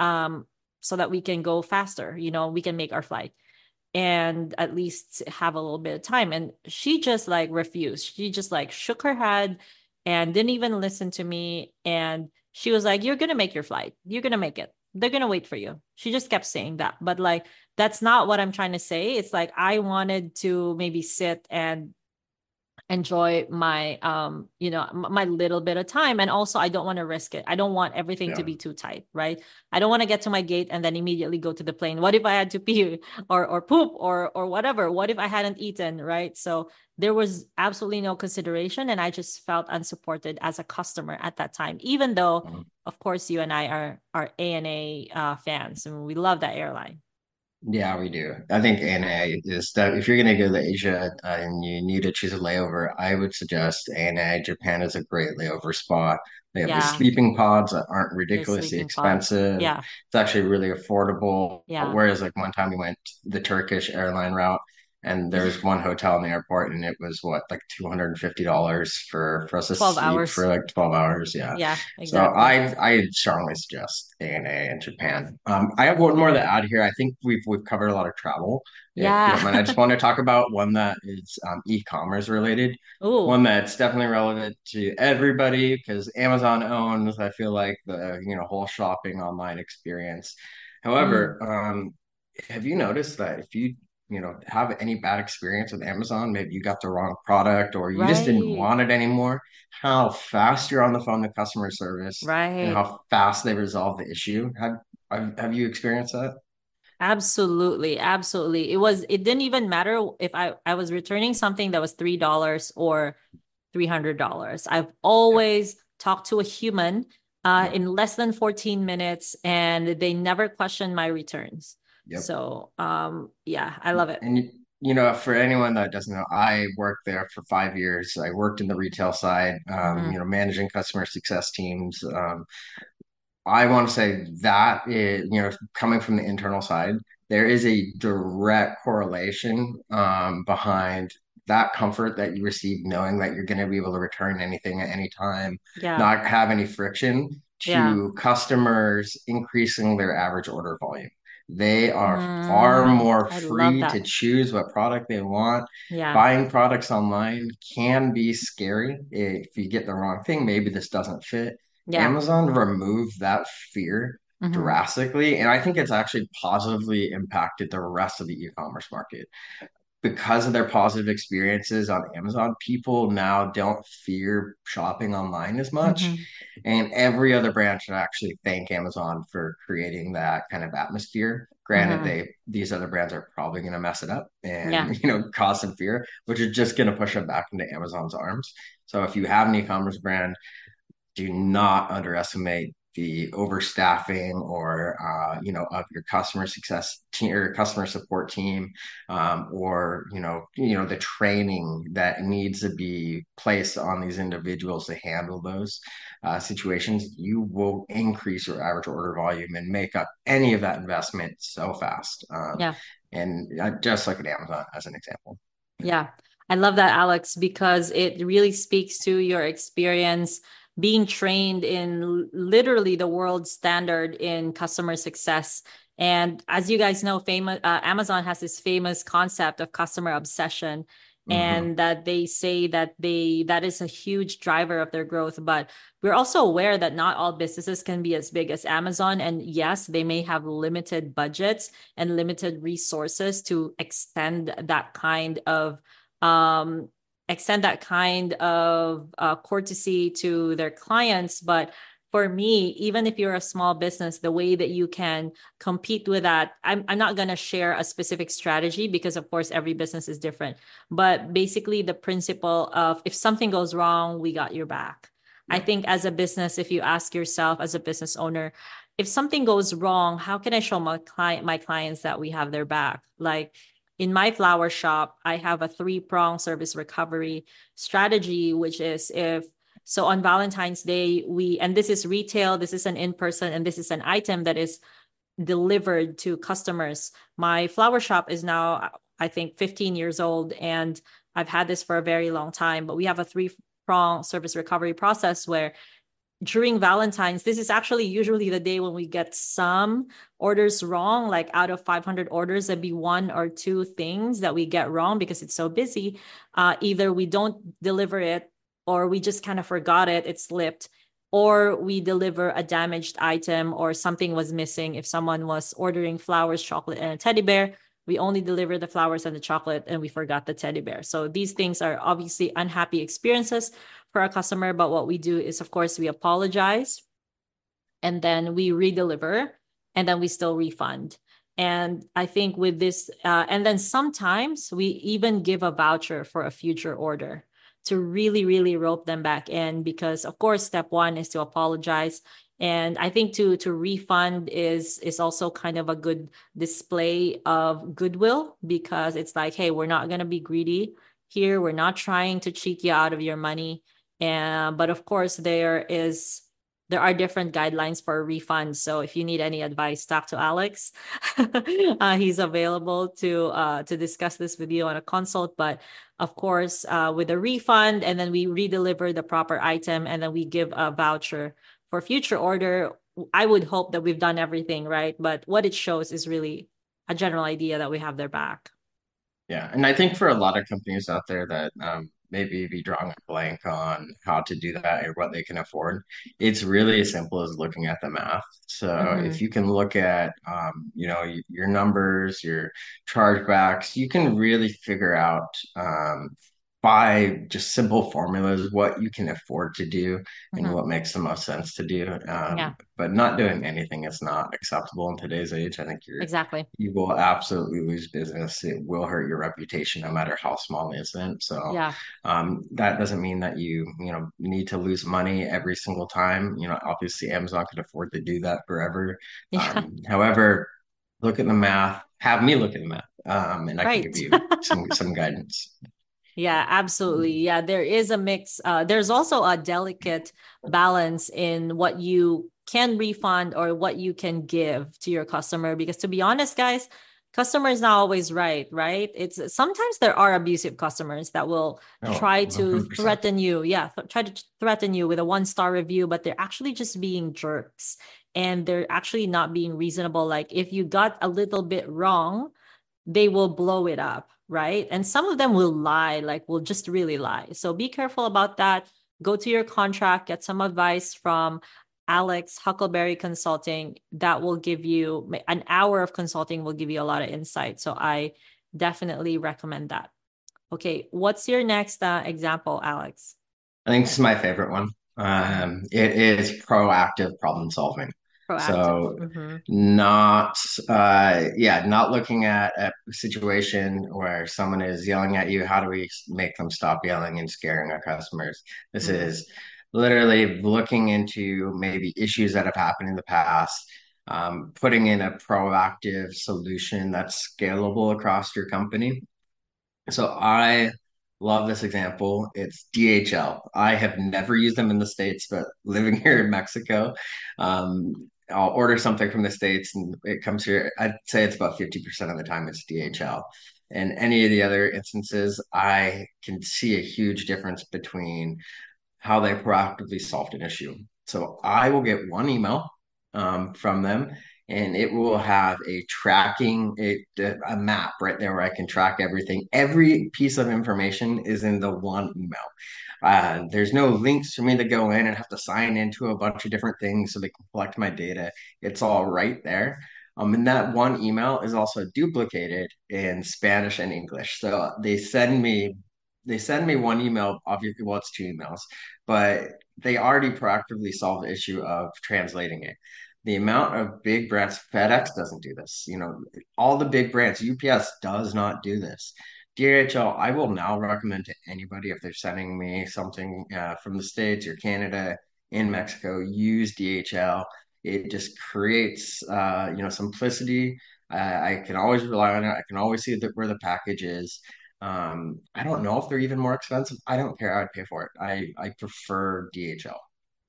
go faster, you know, we can make our flight and at least have a little bit of time. And she just like refused. She just like shook her head and didn't even listen to me. And she was like, you're going to make your flight. You're going to make it. They're going to wait for you. She just kept saying that. But like, that's not what I'm trying to say. It's like, I wanted to maybe sit and enjoy my my little bit of time. And also I don't want to risk it. I don't want everything to Yeah. be too tight, right? I don't want to get to my gate and then immediately go to the plane. What if I had to pee or poop or whatever? What if I hadn't eaten, right? So there was absolutely no consideration, and I just felt unsupported as a customer at that time, even though of course you and I are ANA fans and we love that airline. Yeah, we do. I think ANA is that if you're going to go to Asia and you need to choose a layover, I would suggest ANA. Japan is a great layover spot. They have the Yeah, sleeping pods that aren't there's ridiculously sleeping pods. expensive. Yeah. It's actually really affordable. Yeah. Whereas, like one time we went the Turkish airline route, and there was one hotel in the airport, and it was what, like $250 for us to 12 sleep for hours. like 12 hours. Yeah. Yeah, So exactly. I strongly suggest ANA in Japan. I have one more to add here. I think we've covered a lot of travel. If you don't mind, I Yeah. just want to talk about one that is e-commerce related, Oh. one that's definitely relevant to everybody because Amazon owns, I feel like the whole shopping online experience. Mm. However, have you noticed that if you have any bad experience with Amazon, maybe you got the wrong product or you just didn't Right. want it anymore, how fast you're on the phone to customer service and Right. how fast they resolve the issue. Have you experienced that? Absolutely. Absolutely. It didn't even matter if I was returning something that was $3 or $300. I've Yep. always talked to a human Yep. in less than 14 minutes, and they never questioned my returns. Yep. So, yeah, I love it. And for anyone that doesn't know, I worked there for 5 years. I worked in the retail side, Mhm. managing customer success teams. I want to say that is, coming from the internal side, there is a direct correlation behind that comfort that you receive, knowing that you're going to be able to return anything at any time, Yeah. not have any friction, Yeah. to customers increasing their average order volume. They are far more I love free to that. choose what product they want. Yeah. Buying products online can be scary if you get the wrong thing. Maybe this doesn't fit. Yeah. Amazon removed that fear Hmm. drastically, and I think it's actually positively impacted the rest of the e-commerce market because of their positive experiences on Amazon. People now don't fear shopping online as much, Hmm. and every other brand should actually thank Amazon for creating that kind of atmosphere. Granted, Hmm. these other brands are probably going to mess it up Yeah. and cause some fear, which is just going to push them back into Amazon's arms. So if you have an e-commerce brand, do not underestimate the overstaffing or of your customer success team or customer support team, or the training that needs to be placed on these individuals to handle those situations. You will increase your average order volume and make up any of that investment so fast, Yeah. and just like at Amazon as an example. Yeah. I love that, Alex, because it really speaks to your experience being trained in literally the world standard in customer success. And as you guys know, Amazon has this famous concept of customer obsession, Mm-hmm. and that they say that is a huge driver of their growth. But we're also aware that not all businesses can be as big as Amazon. And yes, they may have limited budgets and limited resources to um, extend that kind of courtesy to their clients. But for me, even if you're a small business, the way that you can compete with that, I'm not going to share a specific strategy because, of course, every business is different. But basically, the principle of if something goes wrong, we got your back. I Yeah. think as a business, if you ask yourself as a business owner, if something goes wrong, how can I show my clients that we have their back? Like in my flower shop, I have a three-prong service recovery strategy, which is if so on Valentine's Day, and this is retail, this is an in-person, and this is an item that is delivered to customers. My flower shop is now, I think, 15 years old, and I've had this for a very long time. But we have a three-prong service recovery process where during Valentine's, this is actually usually the day when we get some orders wrong. Like out of 500 orders, there'd be one or two things that we get wrong because it's so busy. Either we don't deliver it, or we just kind of forgot it slipped, or we deliver a damaged item, or something was missing. If someone was ordering flowers, chocolate, and a teddy bear, we only deliver the flowers and the chocolate, and we forgot the teddy bear. So these things are obviously unhappy experiences for our customer. But what we do is, of course, we apologize, and then we redeliver, and then we still refund. And I think with this, and then sometimes we even give a voucher for a future order to really, really rope them back in, because of course, step one is to apologize. And I think to refund is also kind of a good display of goodwill, because it's like, hey, we're not going to be greedy here. We're not trying to cheat you out of your money. And but of course, there are different guidelines for refunds. So if you need any advice, talk to Alex. He's available to discuss this with you on a consult. But of course, with a refund, and then we redeliver the proper item, and then we give a voucher for future order. I would hope that we've done everything right, but what it shows is really a general idea that we have their back. Yeah, and I think for a lot of companies out there that maybe be drawing a blank on how to do that or what they can afford, it's really as simple as looking at the math. So if Mm-hmm. you can look at your numbers, your chargebacks, you can really figure out by just simple formulas what you can afford to do and Mm-hmm. what makes the most sense to do. Yeah, But not doing anything is not acceptable in today's age. I think exactly. you will absolutely lose business. It will hurt your reputation, no matter how small the incident. So Yeah. that doesn't mean that you need to lose money every single time. Obviously Amazon could afford to do that forever. Yeah. However, look at the math. Have me look at the math, and I can give Right. you some guidance. Yeah, absolutely. Yeah, there is a mix. There's also a delicate balance in what you can refund or what you can give to your customer. Because to be honest, guys, customer is not always right, right? It's sometimes there are abusive customers that will Oh, try to 100%. threaten you. Yeah, try to threaten you with a one-star review, but they're actually just being jerks, and they're actually not being reasonable. Like if you got a little bit wrong, they will blow it up, right? And some of them will lie, like will just really lie. So be careful about that. Go to your contract, get some advice from Alex Huckleberry Consulting. That will give you an hour of consulting, will give you a lot of insight. So I definitely recommend that. Okay, what's your next example, Alex? I think this is my favorite one. It is proactive problem solving. Proactive. So Mm-hmm. not looking at a situation where someone is yelling at you. How do we make them stop yelling and scaring our customers? This Mm-hmm. is literally looking into maybe issues that have happened in the past, putting in a proactive solution that's scalable across your company. So I love this example. It's DHL. I have never used them in the States, but living here in Mexico, I'll order something from the States and it comes here. I'd say it's about 50% of the time it's DHL. And any of the other instances, I can see a huge difference between how they proactively solved an issue. So I will get one email from them, and it will have a map right there where I can track everything. Every piece of information is in the one email. There's no links for me to go in and have to sign into a bunch of different things so they can collect my data. It's all right there. And that one email is also duplicated in Spanish and English. So they send me one email, obviously, well, it's two emails, but they already proactively solve the issue of translating it. The amount of big brands, FedEx doesn't do this. All the big brands, UPS does not do this. DHL, I will now recommend to anybody if they're sending me something from the States or Canada in Mexico, use DHL. It just creates, simplicity. I can always rely on it. I can always see where the package is. I don't know if they're even more expensive. I don't care. I'd pay for it. I prefer DHL.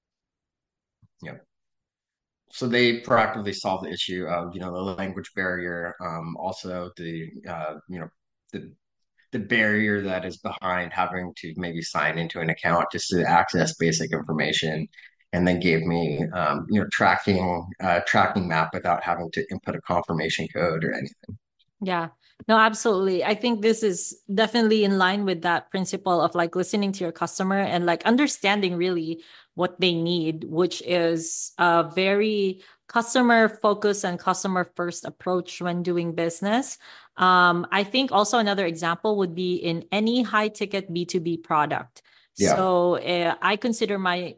Yeah. So they proactively solve the issue of, the language barrier, also the the barrier that is behind having to maybe sign into an account just to access basic information, and then gave me tracking map without having to input a confirmation code or anything. Yeah. No, absolutely. I think this is definitely in line with that principle of like listening to your customer and like understanding really what they need, which is a very customer focused and customer first approach when doing business. I think also another example would be in any high ticket B2B product. Yeah. So I consider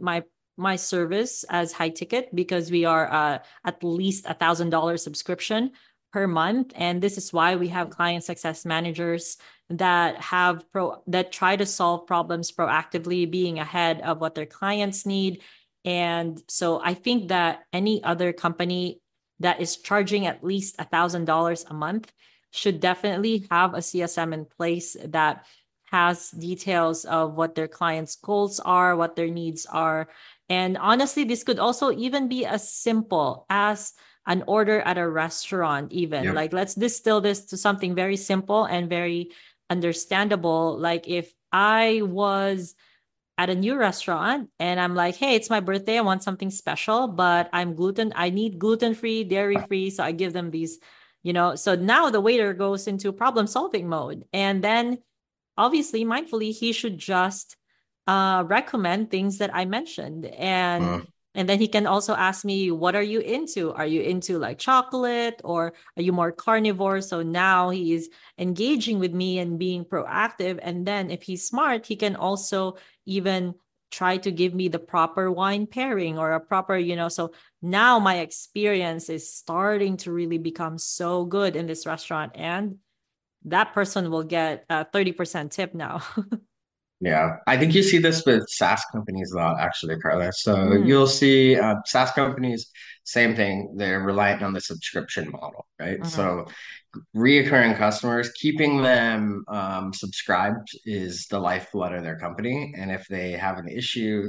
my service as high ticket because we are at least $1,000 subscription per month. And this is why we have client success managers that that try to solve problems proactively, being ahead of what their clients need. And so I think that any other company that is charging at least $1,000 a month should definitely have a CSM in place that has details of what their clients' goals are, what their needs are. And honestly, this could also even be as simple as an order at a restaurant, even. Yep. Like, let's distill this to something very simple and very understandable. Like, if I was at a new restaurant and I'm like, hey, it's my birthday, I want something special, but I need gluten-free, dairy-free. So I give them these, so now the waiter goes into problem solving mode. And then obviously, mindfully, he should just recommend things that I mentioned. And then he can also ask me, what are you into? Are you into like chocolate, or are you more carnivore? So now he is engaging with me and being proactive. And then if he's smart, he can also even try to give me the proper wine pairing or a proper, so now my experience is starting to really become so good in this restaurant. And that person will get a 30% tip now. Yeah, I think you see this with SaaS companies a lot, actually, Carla. So Mm, you'll see SaaS companies, same thing. They're reliant on the subscription model, right? mhm. So reoccurring customers, keeping them subscribed is the lifeblood of their company. And if they have an issue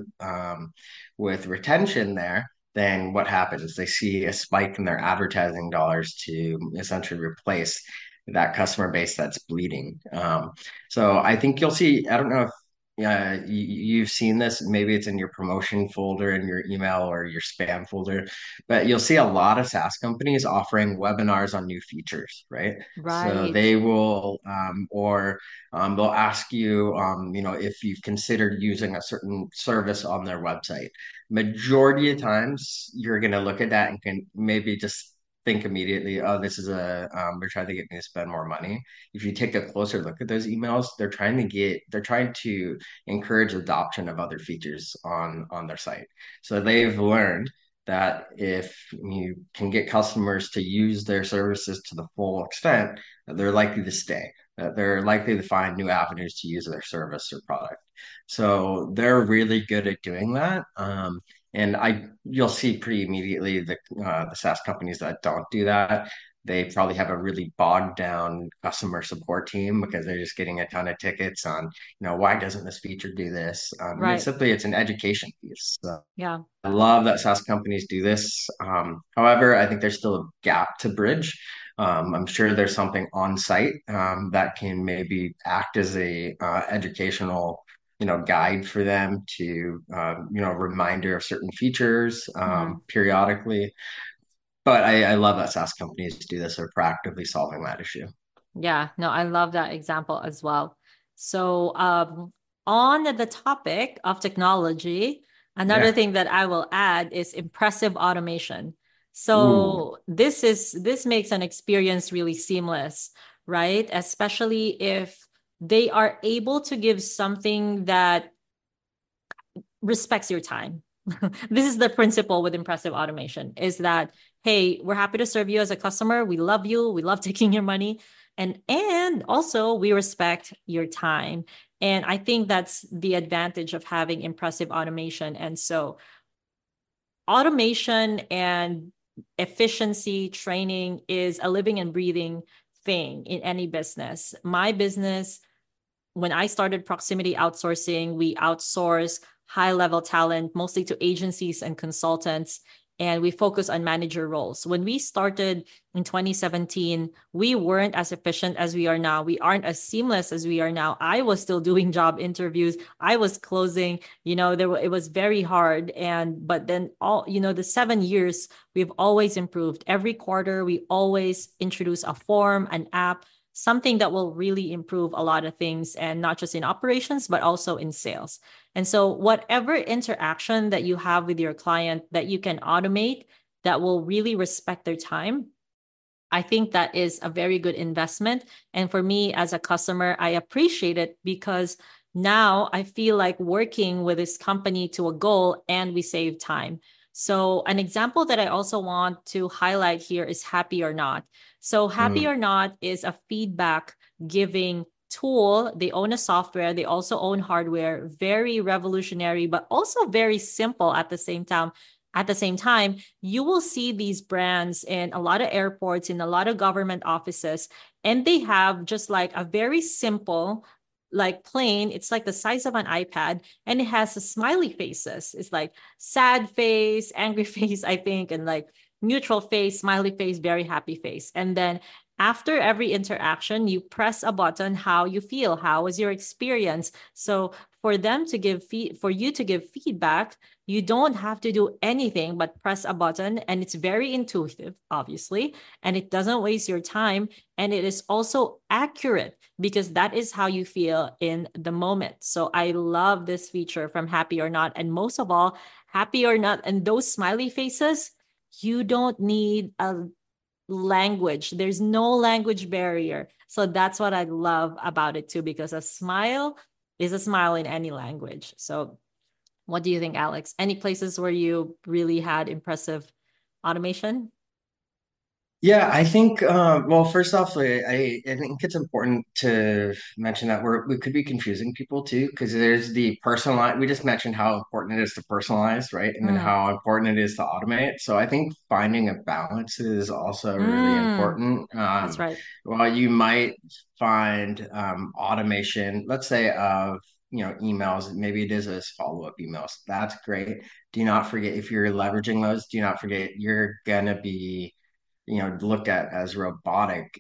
with retention there, then what happens? They see a spike in their advertising dollars to essentially replace that customer base that's bleeding. So I think you'll see, I don't know if you've seen this, maybe it's in your promotion folder in your email or your spam folder, but you'll see a lot of SaaS companies offering webinars on new features, right? So Right. they will, or they'll ask you, if you've considered using a certain service on their website. Majority of times, you're going to look at that and can maybe just think immediately, oh, they're trying to get me to spend more money. If you take a closer look at those emails, they're trying to encourage adoption of other features on their site. So they've learned that if you can get customers to use their services to the full extent, they're likely to stay, that they're likely to find new avenues to use their service or product. So they're really good at doing that. And you'll see pretty immediately the SaaS companies that don't do that, they probably have a really bogged down customer support team because they're just getting a ton of tickets on, why doesn't this feature do this? And Right. it's an education piece. So Yeah. I love that SaaS companies do this. However, I think there's still a gap to bridge. I'm sure there's something on site that can maybe act as a educational, guide for them to, reminder of certain features Mhm. periodically. But I love that SaaS companies do this. They're proactively solving that issue. Yeah, no, I love that example as well. So, on the topic of technology, another Yeah. thing that I will add is impressive automation. Ooh. So this makes an experience really seamless, right? Especially if they are able to give something that respects your time. This is the principle with impressive automation is that, hey, we're happy to serve you as a customer. We love you. We love taking your money. And also we respect your time. And I think that's the advantage of having impressive automation. And so automation and efficiency training is a living and breathing thing in any business. My business, when I started proximity outsourcing, we outsource high level talent, mostly to agencies and consultants. And we focus on manager roles. When we started in 2017, we weren't as efficient as we are now. We aren't as seamless as we are now. I was still doing job interviews. I was closing, it was very hard. But then the 7 years, we've always improved. Every quarter, we always introduce a form, an app, something that will really improve a lot of things, and not just in operations, but also in sales. And so whatever interaction that you have with your client that you can automate that will really respect their time, I think that is a very good investment. And for me as a customer, I appreciate it because now I feel like working with this company to a goal and we save time. So an example that I also want to highlight here is Happy or Not. So Happy Mm. or Not is a feedback giving tool. They own a software. They also own hardware, very revolutionary, but also very simple at the same time. At the same time, you will see these brands in a lot of airports, in a lot of government offices, and they have just like a very simple, like plain, it's like the size of an iPad, and it has smiley faces. It's like sad face, angry face, I think, and like neutral face, smiley face, very happy face. And then after every interaction, you press a button, how you feel, how was your experience. So for you to give feedback, you don't have to do anything but press a button, and it's very intuitive, obviously, and it doesn't waste your time, and it is also accurate because that is how you feel in the moment. So I love this feature from Happy or Not, and most of all, Happy or Not, and those smiley faces, you don't need a language. There's no language barrier. So that's what I love about it too, because a smile is a smile in any language. So what do you think, Alex? Any places where you really had impressive automation? Yeah, I think, well, first off, I think it's important to mention that we could be confusing people too, because there's the personalize. We just mentioned how important it is to personalize, right? And then Mm, how important it is to automate. So I think finding a balance is also really mm, important. that's right. While you might find automation, let's say of emails, maybe it is as follow-up emails. That's great. Do not forget if you're leveraging those, do not forget you're gonna be looked at as robotic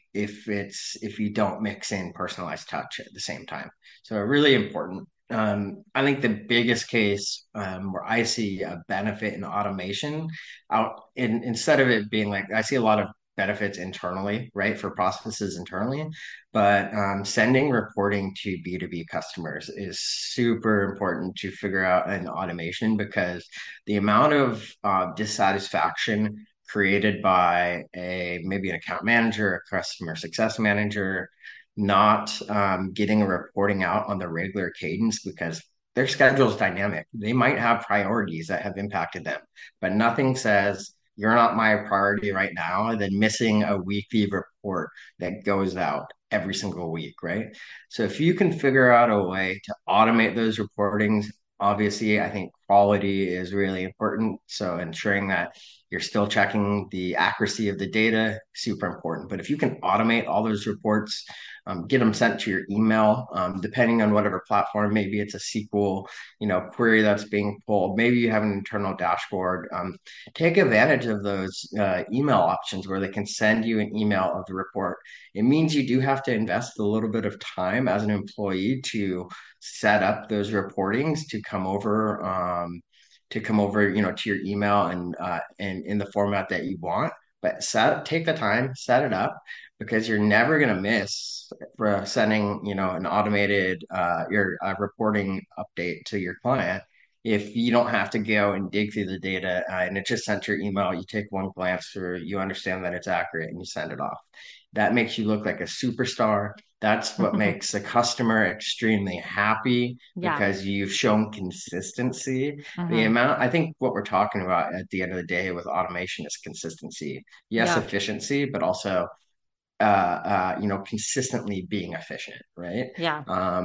if you don't mix in personalized touch at the same time. So really important. I think the biggest case where I see a benefit in automation instead of it being like I see a lot of benefits internally, right, for processes internally, but sending reporting to B2B customers is super important to figure out an automation because the amount of dissatisfaction created by a maybe an account manager, a customer success manager, not getting a reporting out on the regular cadence because their schedule is dynamic. They might have priorities that have impacted them, but nothing says you're not my priority right now than missing a weekly report that goes out every single week, right? So if you can figure out a way to automate those reportings, obviously, I think quality is really important. So ensuring that you're still checking the accuracy of the data, super important. But if you can automate all those reports, get them sent to your email, depending on whatever platform, maybe it's a SQL, query that's being pulled. Maybe you have an internal dashboard. Take advantage of those email options where they can send you an email of the report. It means you do have to invest a little bit of time as an employee to set up those reportings to come over to your email and in the format that you want. but take the time, set it up, because you're never going to miss for sending, an automated your reporting update to your client if you don't have to go and dig through the data and it's just sent to your email. You take one glance through, you understand that it's accurate, and you send it off. That makes you look like a superstar. That's what makes a customer extremely happy Yeah. because you've shown consistency. Mm-hmm. I think what we're talking about at the end of the day with automation is consistency. Yes, Yeah. efficiency, but also consistently being efficient, right? Yeah.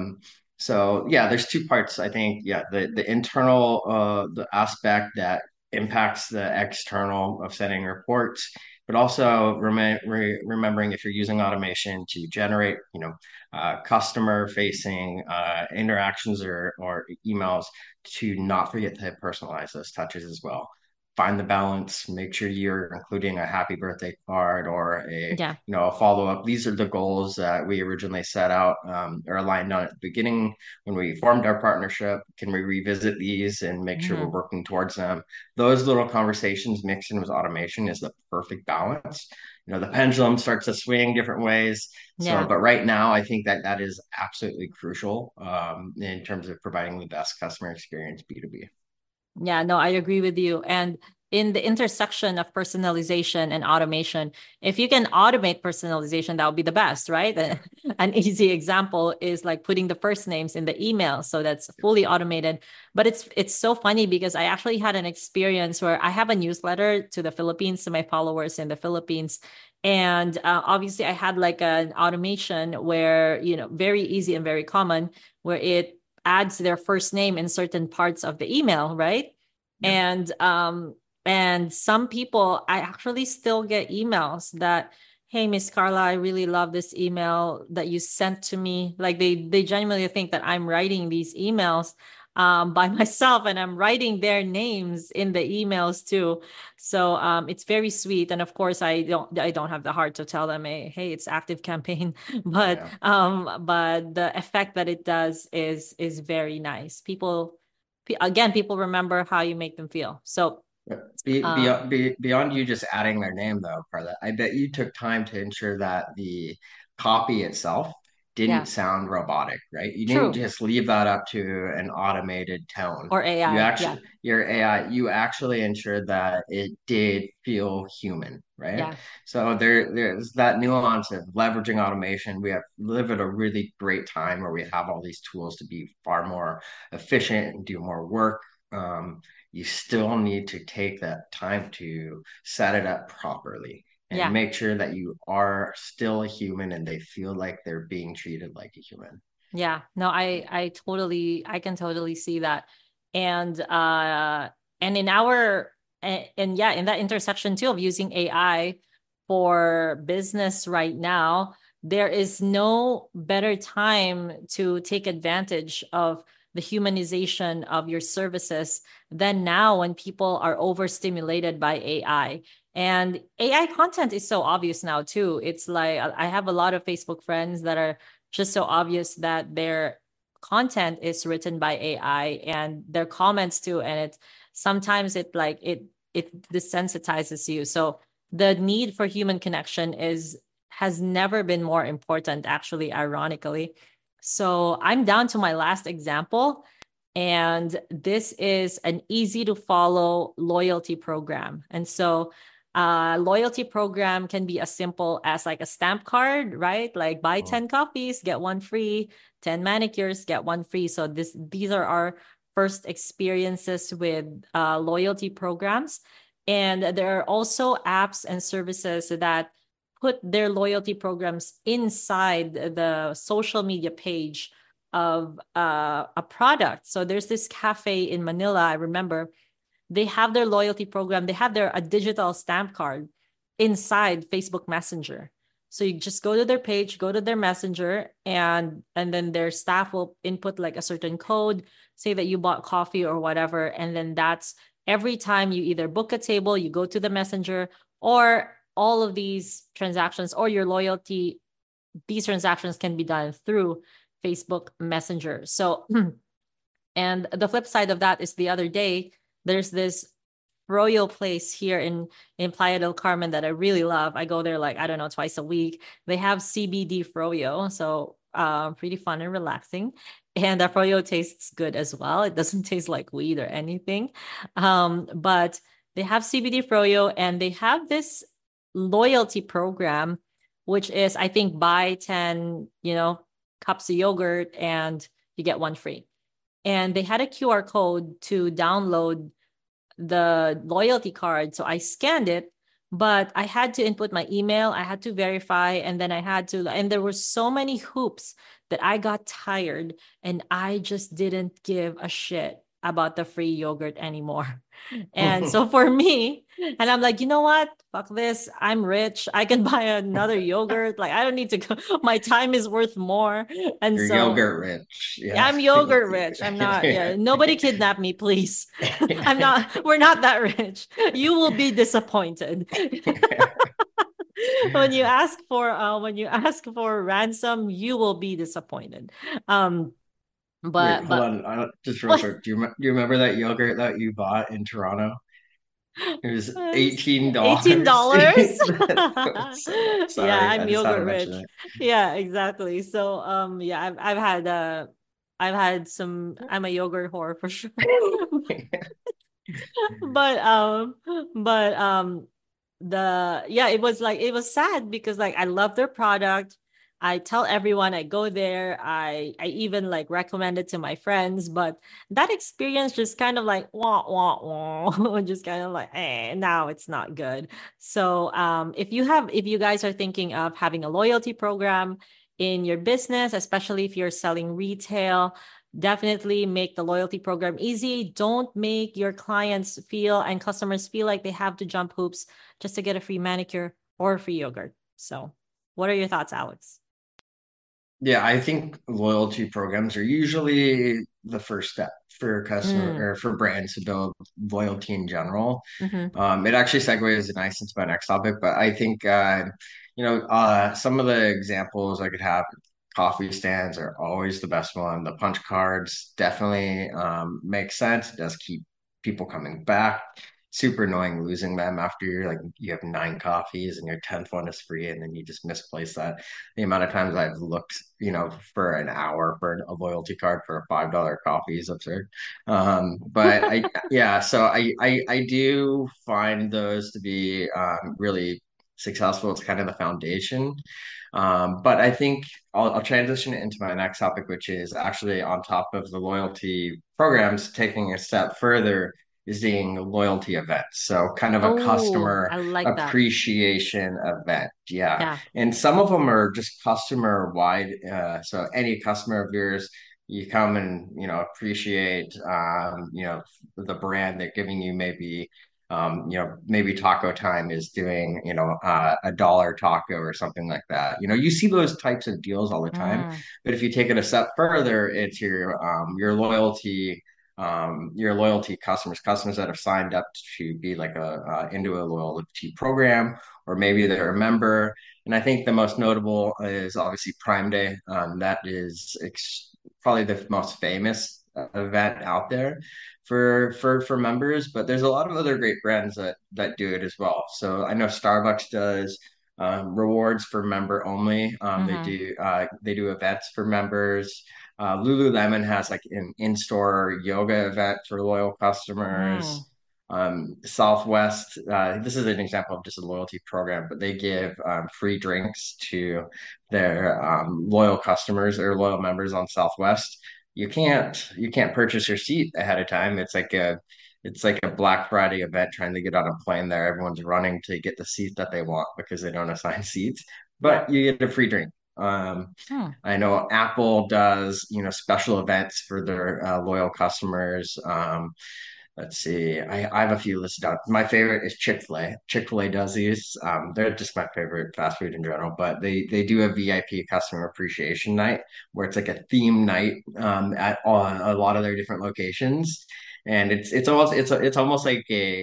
So yeah, there's two parts. I think, yeah, the internal the aspect that impacts the external of sending reports, but also remembering if you're using automation to generate, customer facing interactions or emails, to not forget to personalize those touches as well. Find the balance, make sure you're including a happy birthday card or Yeah. a follow up. These are the goals that we originally set out or aligned on at the beginning when we formed our partnership. Can we revisit these and make sure we're Mm-hmm. working towards them? Those little conversations mixed in with automation is the perfect balance. The pendulum starts to swing different ways. So, Yeah. but right now, I think that that is absolutely crucial in terms of providing the best customer experience B2B. Yeah, no, I agree with you. And in the intersection of personalization and automation, if you can automate personalization, that would be the best, right? An easy example is like putting the first names in the email. So that's fully automated. But it's so funny because I actually had an experience where I have a newsletter to the Philippines, to my followers in the Philippines. And obviously I had like an automation where, very easy and very common, where it adds their first name in certain parts of the email, right? Yeah. And some people, I actually still get emails that, hey, Miss Carla, I really love this email that you sent to me. Like they genuinely think that I'm writing these emails by myself, and I'm writing their names in the emails too. So it's very sweet. And of course, I don't have the heart to tell them, hey, it's Active Campaign, but Yeah. but the effect that it does is very nice. People remember how you make them feel. So um Beyond you just adding their name, though, Carla, I bet you took time to ensure that the copy itself didn't yeah, sound robotic, right? You didn't true. just leave that up to an automated tone. Or AI. Yeah. Your AI, you actually ensured that it did feel human, right? Yeah. So there's that nuance of leveraging automation. We live at a really great time where we have all these tools to be far more efficient and do more work. You still need to take that time to set it up properly and Yeah. make sure that you are still a human and they feel like they're being treated like a human. Yeah. No, I can totally see that. And in our and yeah, in that intersection too of using AI for business right now, there is no better time to take advantage of the humanization of your services than now, when people are overstimulated by AI. And AI content is so obvious now too. It's like I have a lot of Facebook friends that are just so obvious that their content is written by AI, and their comments too. And it sometimes it desensitizes you. So the need for human connection has never been more important, actually, ironically. So I'm down to my last example. And this is an easy to follow loyalty program. And so loyalty program can be as simple as like a stamp card, right? Like buy 10 coffees, get one free, 10 manicures, get one free. So these are our first experiences with loyalty programs. And there are also apps and services that put their loyalty programs inside the social media page of a product. So there's this cafe in Manila, I remember, they have their loyalty program. They have a digital stamp card inside Facebook Messenger. So you just go to their page, go to their messenger, and then their staff will input like a certain code, say that you bought coffee or whatever. And then that's every time you either book a table, you go to the messenger, or all of these transactions or your loyalty, these transactions can be done through Facebook Messenger. So, and the flip side of that is the other day, there's this froyo place here in Playa del Carmen that I really love. I go there like, I don't know, twice a week. They have CBD froyo, so pretty fun and relaxing. And the froyo tastes good as well. It doesn't taste like weed or anything. But they have CBD froyo, and they have this loyalty program, which is, I think, buy 10, cups of yogurt and you get one free. And they had a QR code to download the loyalty card. So I scanned it, but I had to input my email. I had to verify, and then and there were so many hoops that I got tired, and I just didn't give a shit about the free yogurt anymore. And so for me, and I'm like, you know what? Fuck this. I'm rich. I can buy another yogurt. Like, I don't need to go. My time is worth more. And You're so yogurt rich. yeah, I'm Yes. yogurt rich. I'm not, yeah, nobody kidnap me, please. We're not that rich. You will be disappointed. When you ask for ransom, you will be disappointed. Wait, hold But on. Just real quick. Do you remember that yogurt that you bought in Toronto? It was $18. $18. Yeah, Sorry, I I'm just had to yogurt mention rich. it. Yeah, exactly. So yeah, I've had some, I'm a yogurt whore for sure. But it was sad because like I love their product. I tell everyone I go there. I even like recommend it to my friends, but that experience just kind of like wah wah wah, just kind of like now it's not good. So if you guys are thinking of having a loyalty program in your business, especially if you're selling retail, definitely make the loyalty program easy. Don't make your clients feel and customers feel like they have to jump hoops just to get a free manicure or a free yogurt. So, what are your thoughts, Alex? Yeah, I think loyalty programs are usually the first step for customer Mm, or for brands to build loyalty in general. mm-hmm. It actually segues nice into my next topic, but I think some of the examples I could have, coffee stands are always the best one. The punch cards definitely make sense. It does keep people coming back. Super annoying losing them after you have nine coffees and your 10th one is free and then you just misplace that. The amount of times I've looked, for an hour for a loyalty card for a $5 coffee is absurd. But yeah, so I do find those to be really successful. It's kind of the foundation. But I think I'll transition it into my next topic, which is actually on top of the loyalty programs, taking a step further is doing loyalty events. So kind of a Oh, customer I like that. appreciation event. Yeah. Yeah. And some of them are just customer wide. So any customer of yours, you come and, appreciate, the brand they're giving you maybe maybe Taco Time is doing, a dollar taco or something like that. You see those types of deals all the time. Mm, But if you take it a step further, it's your loyalty customers that have signed up to be like into a loyalty program, or maybe they're a member. And I think the most notable is obviously Prime Day. That is probably the most famous event out there for members, but there's a lot of other great brands that do it as well. So I know Starbucks does rewards for member only. mm-hmm. They do events for members. Lululemon has like an in-store yoga event for loyal Mm. customers. Southwest, this is an example of just a loyalty program, but they give free drinks to their loyal customers or loyal members on Southwest. You can't purchase your seat ahead of time. It's like a Black Friday event trying to get on a plane there. Everyone's running to get the seat that they want because they don't assign seats, Yeah. but you get a free drink. Hmm. I know Apple does, special events for their loyal customers. Let's see. I have a few listed out. My favorite is Chick-fil-A. Chick-fil-A does these. They're just my favorite fast food in general, but they do a VIP customer appreciation night where it's like a theme night at a lot of their different locations. And it's almost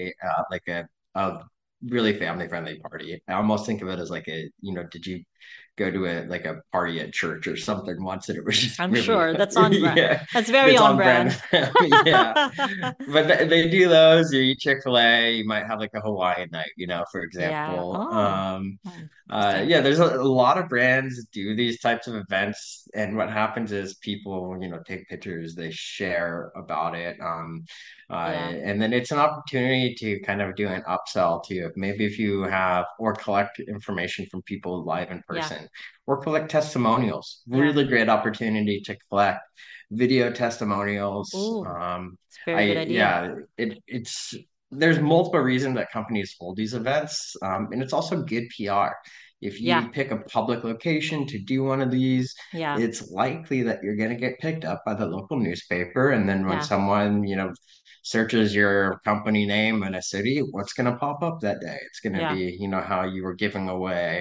like a really family friendly party. I almost think of it as like did you go to a party at church or something once, and it was just I'm really sure that's on brand. yeah, That's very it's on on brand brand. for them. Yeah, but they do those. You eat Chick-fil-A, you might have like a Hawaiian night, for Yeah. example. Oh, interesting. Yeah, there's a lot of brands do these types of events, and what happens is people, take pictures, they share about it, Yeah. and then it's an opportunity to kind of do an upsell to maybe if you have or collect information from people live in Yeah. person, or collect testimonials. Yeah. Really great opportunity to collect video testimonials. Oh, it's a very good idea. Yeah, it's there's multiple reasons that companies hold these events, and it's also good PR. If Yeah. you pick a public location to do one of these, Yeah. it's likely that you're going to get picked up by the local newspaper. And then when Yeah. someone, searches your company name in a city, what's going to pop up that day? It's going to Yeah. be, how you were giving away,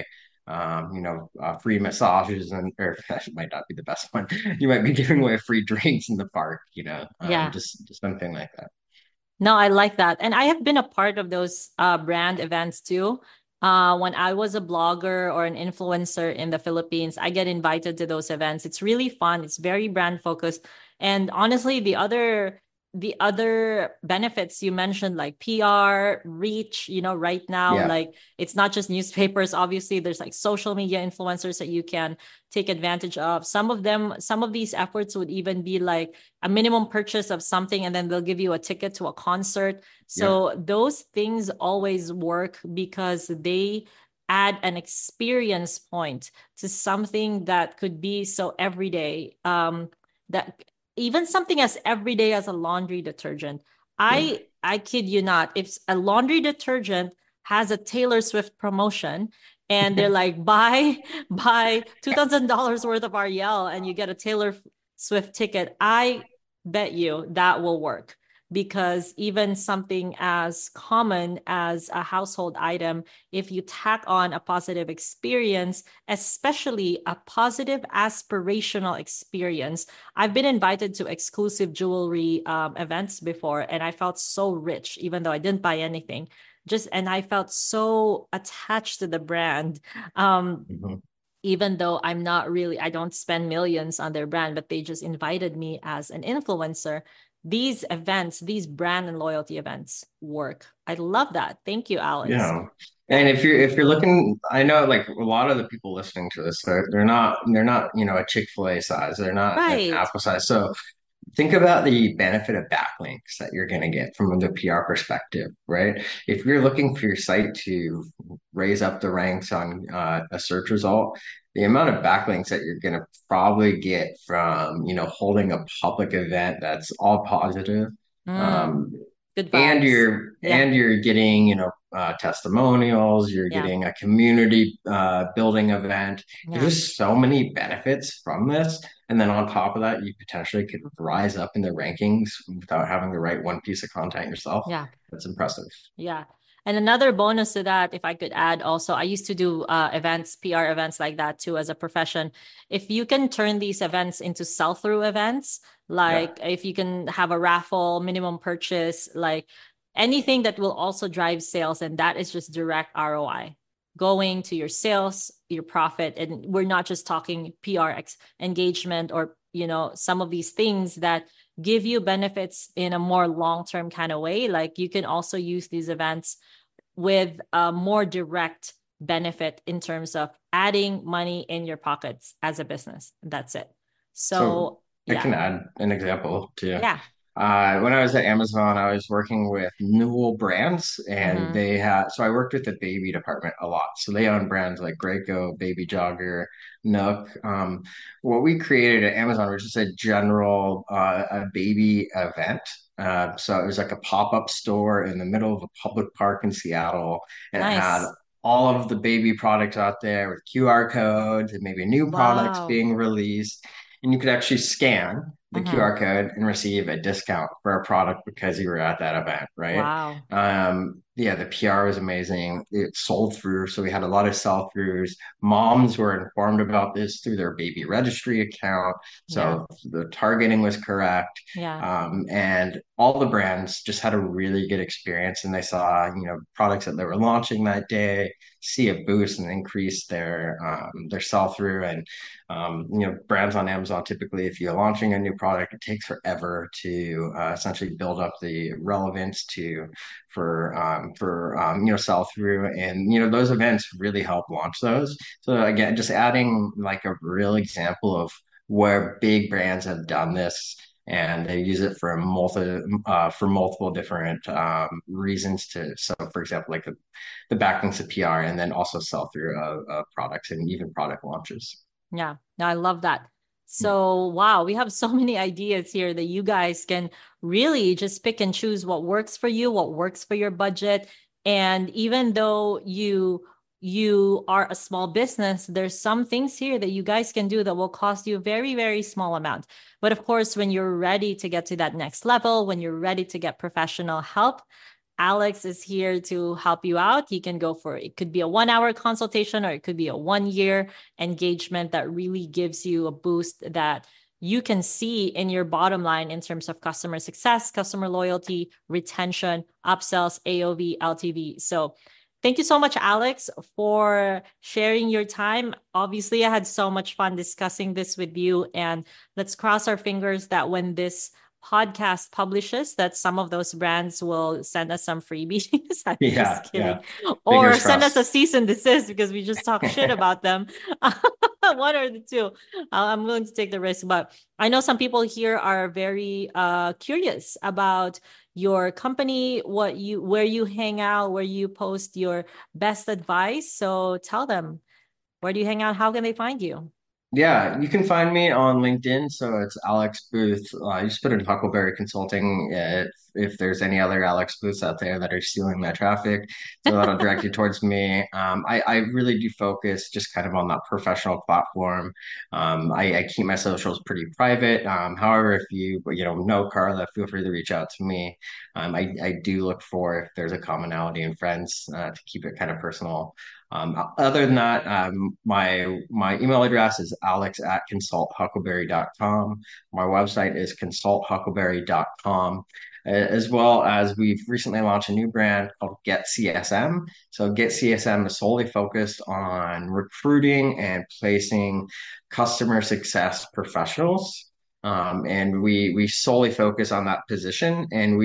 free massages, or that might not be the best one. You might be giving away free drinks in the park, Yeah. just something like that. No, I like that. And I have been a part of those brand events too. When I was a blogger or an influencer in the Philippines, I get invited to those events. It's really fun. It's very brand focused. And honestly, the other benefits you mentioned, like PR, reach, right now, Yeah. like it's not just newspapers. Obviously, there's like social media influencers that you can take advantage of. Some of these efforts would even be like a minimum purchase of something, and then they'll give you a ticket to a concert. Yeah. So those things always work because they add an experience point to something that could be so everyday. That even something as everyday as a laundry detergent. Yeah. I kid you not, if a laundry detergent has a Taylor Swift promotion and they're like, buy $2,000 worth of Ariel and you get a Taylor Swift ticket, I bet you that will work, because even something as common as a household item, if you tack on a positive experience, especially a positive aspirational experience. I've been invited to exclusive jewelry events before, and I felt so rich, even though I didn't buy anything. And I felt so attached to the brand. Mhm. Even though I don't spend millions on their brand, but they just invited me as an influencer. These events, these brand and loyalty events work. I love that. Thank you, Alex. Yeah. Yeah. And if you're looking, I know like a lot of the people listening to this, they're not, a Chick-fil-A size. They're not an Right. Apple size. So think about the benefit of backlinks that you're going to get from the PR perspective, right? If you're looking for your site to raise up the ranks on a search result, the amount of backlinks that you're going to probably get from, holding a public event that's all positive, Mm, um, good and vibes. you're Yeah. and you're getting, testimonials, you're Yeah. getting a community building event. There's Yeah. just so many benefits from this. And then on top of that, you potentially could rise up in the rankings without having to write one piece of content yourself. Yeah. That's impressive. Yeah. And another bonus to that, if I could add also, I used to do events, PR events like that too as a profession. If you can turn these events into sell-through events, Yeah. like if you can have a raffle, minimum purchase, like anything that will also drive sales, and that is just direct ROI going to your sales, your profit. And we're not just talking engagement or, some of these things that give you benefits in a more long-term kind of way. Like you can also use these events with a more direct benefit in terms of adding money in your pockets as a business. That's it. So So I yeah. can add an example too. Yeah. When I was at Amazon, I was working with Newell Brands, and Mm-hmm. so I worked with the baby department a lot. So they own brands like Graco, Baby Jogger, Nook. What we created at Amazon was just a general a baby event. So it was like a pop-up store in the middle of a public park in Seattle, and it had Nice. all of the baby products out there with QR codes and maybe new products Wow. being released. And you could actually scan the Mm-hmm. QR code and receive a discount for a product because you were at that event, right? Wow. Yeah, the PR was amazing. It sold through, so we had a lot of sell-throughs. Moms were informed about this through their baby registry account, Yeah. so the targeting was correct. Yeah. And all the brands just had a really good experience, and they saw, products that they were launching that day see a boost and increase their sell-through. And brands on Amazon typically, if you're launching a new product, it takes forever to essentially build up the relevance for sell through, and those events really help launch those. So again, just adding like a real example of where big brands have done this, and they use it for multiple different reasons to. So for example, like the backlinks of PR, and then also sell through of products and even product launches. Yeah, no, I love that. So, wow, we have so many ideas here that you guys can really just pick and choose what works for you, what works for your budget. And even though you are a small business, there's some things here that you guys can do that will cost you a very, very small amount. But of course, when you're ready to get to that next level, when you're ready to get professional help, Alex is here to help you out. You can go for it could be a 1 hour consultation, or it could be a 1 year engagement that really gives you a boost that you can see in your bottom line in terms of customer success, customer loyalty, retention, upsells, AOV, LTV. So thank you so much, Alex, for sharing your time. Obviously, I had so much fun discussing this with you, and let's cross our fingers that when this podcast publishes, that some of those brands will send us some freebies. I'm Yeah, just yeah. kidding. Or Fingers send us a crossed. cease and desist because we just talk shit about them. One or the two. I'm willing to take the risk, but I know some people here are very curious about your company, where you hang out, where you post your best advice. So tell them, where do you hang out? How can they find you? Yeah, you can find me on LinkedIn. So it's Alex Booth. You just put in Huckleberry Consulting. If there's any other Alex Booths out there that are stealing my traffic, so that'll direct you towards me. I really do focus just kind of on that professional platform. I keep my socials pretty private. However, if you know Carla, feel free to reach out to me. I do look for if there's a commonality in friends to keep it kind of personal. Other than that, my email address is alex@consulthuckleberry.com. My website is consulthuckleberry.com, as well as we've recently launched a new brand called Get CSM. So Get CSM is solely focused on recruiting and placing customer success professionals. And we solely focus on that position, and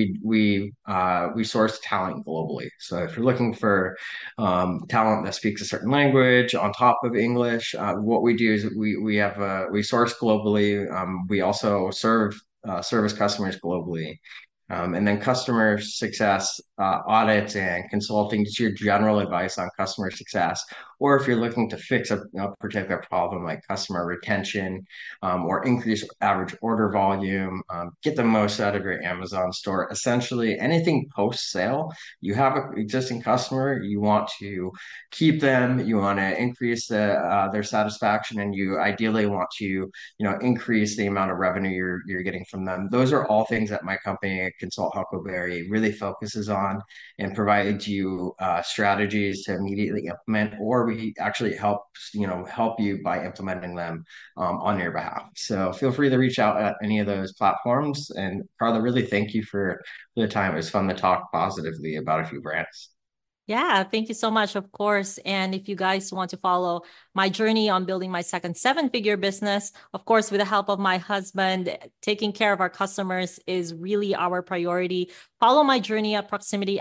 we source talent globally. So if you're looking for talent that speaks a certain language on top of English. What we do is we source globally. We also service customers globally. And then customer success audits and consulting, just your general advice on customer success. Or if you're looking to fix a particular problem like customer retention, or increase average order volume, get the most out of your Amazon store. Essentially, anything post sale, you have an existing customer, you want to keep them, you want to increase their satisfaction, and you ideally want to increase the amount of revenue you're getting from them. Those are all things that my company Consult Huckleberry really focuses on and provides you strategies to immediately implement, or we actually help you by implementing them on your behalf. So feel free to reach out at any of those platforms. And Carla, really thank you for the time. It was fun to talk positively about a few brands. Yeah, thank you so much, of course. And if you guys want to follow my journey on building my second seven-figure business, of course, with the help of my husband, taking care of our customers is really our priority. Follow my journey at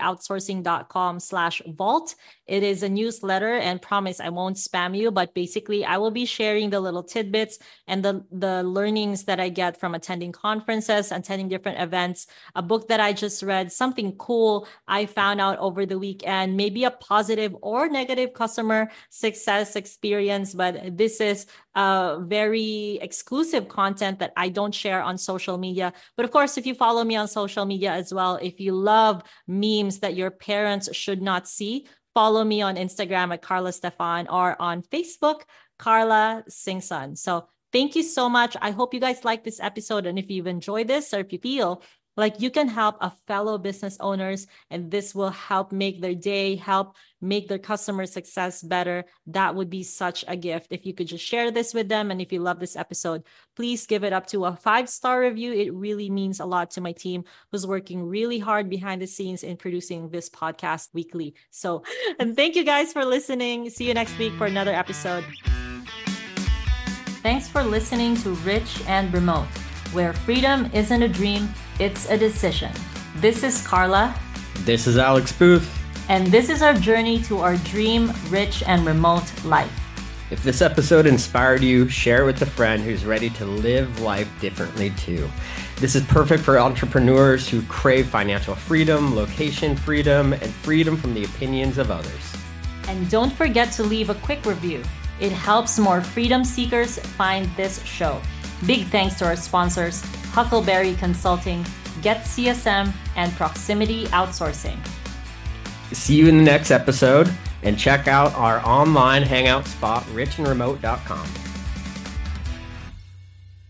proximityoutsourcing.com/vault. It is a newsletter, and promise I won't spam you, but basically I will be sharing the little tidbits and the learnings that I get from attending conferences, attending different events, a book that I just read, something cool I found out over the weekend, maybe a positive or negative customer success experience, but this is very exclusive content that I don't share on social media. But of course, if you follow me on social media as well, if you love memes that your parents should not see, follow me on Instagram at Carla Stefan, or on Facebook, Carla Singson. So thank you so much. I hope you guys like this episode. And if you've enjoyed this, or if you feel Like, you can help a fellow business owners, and this will help make their day, help make their customer success better. That would be such a gift if you could just share this with them. And if you love this episode, please give it up to a 5-star review. It really means a lot to my team, who's working really hard behind the scenes in producing this podcast weekly. So, and thank you guys for listening. See you next week for another episode. Thanks for listening to Rich and Remote, where freedom isn't a dream, it's a decision. This is Carla. This is Alex Booth. And this is our journey to our dream, rich, and remote life. If this episode inspired you, share it with a friend who's ready to live life differently too. This is perfect for entrepreneurs who crave financial freedom, location freedom, and freedom from the opinions of others. And don't forget to leave a quick review. It helps more freedom seekers find this show. Big thanks to our sponsors, Huckleberry Consulting, GetCSM, and Proximity Outsourcing. See you in the next episode, and check out our online hangout spot, richandremote.com.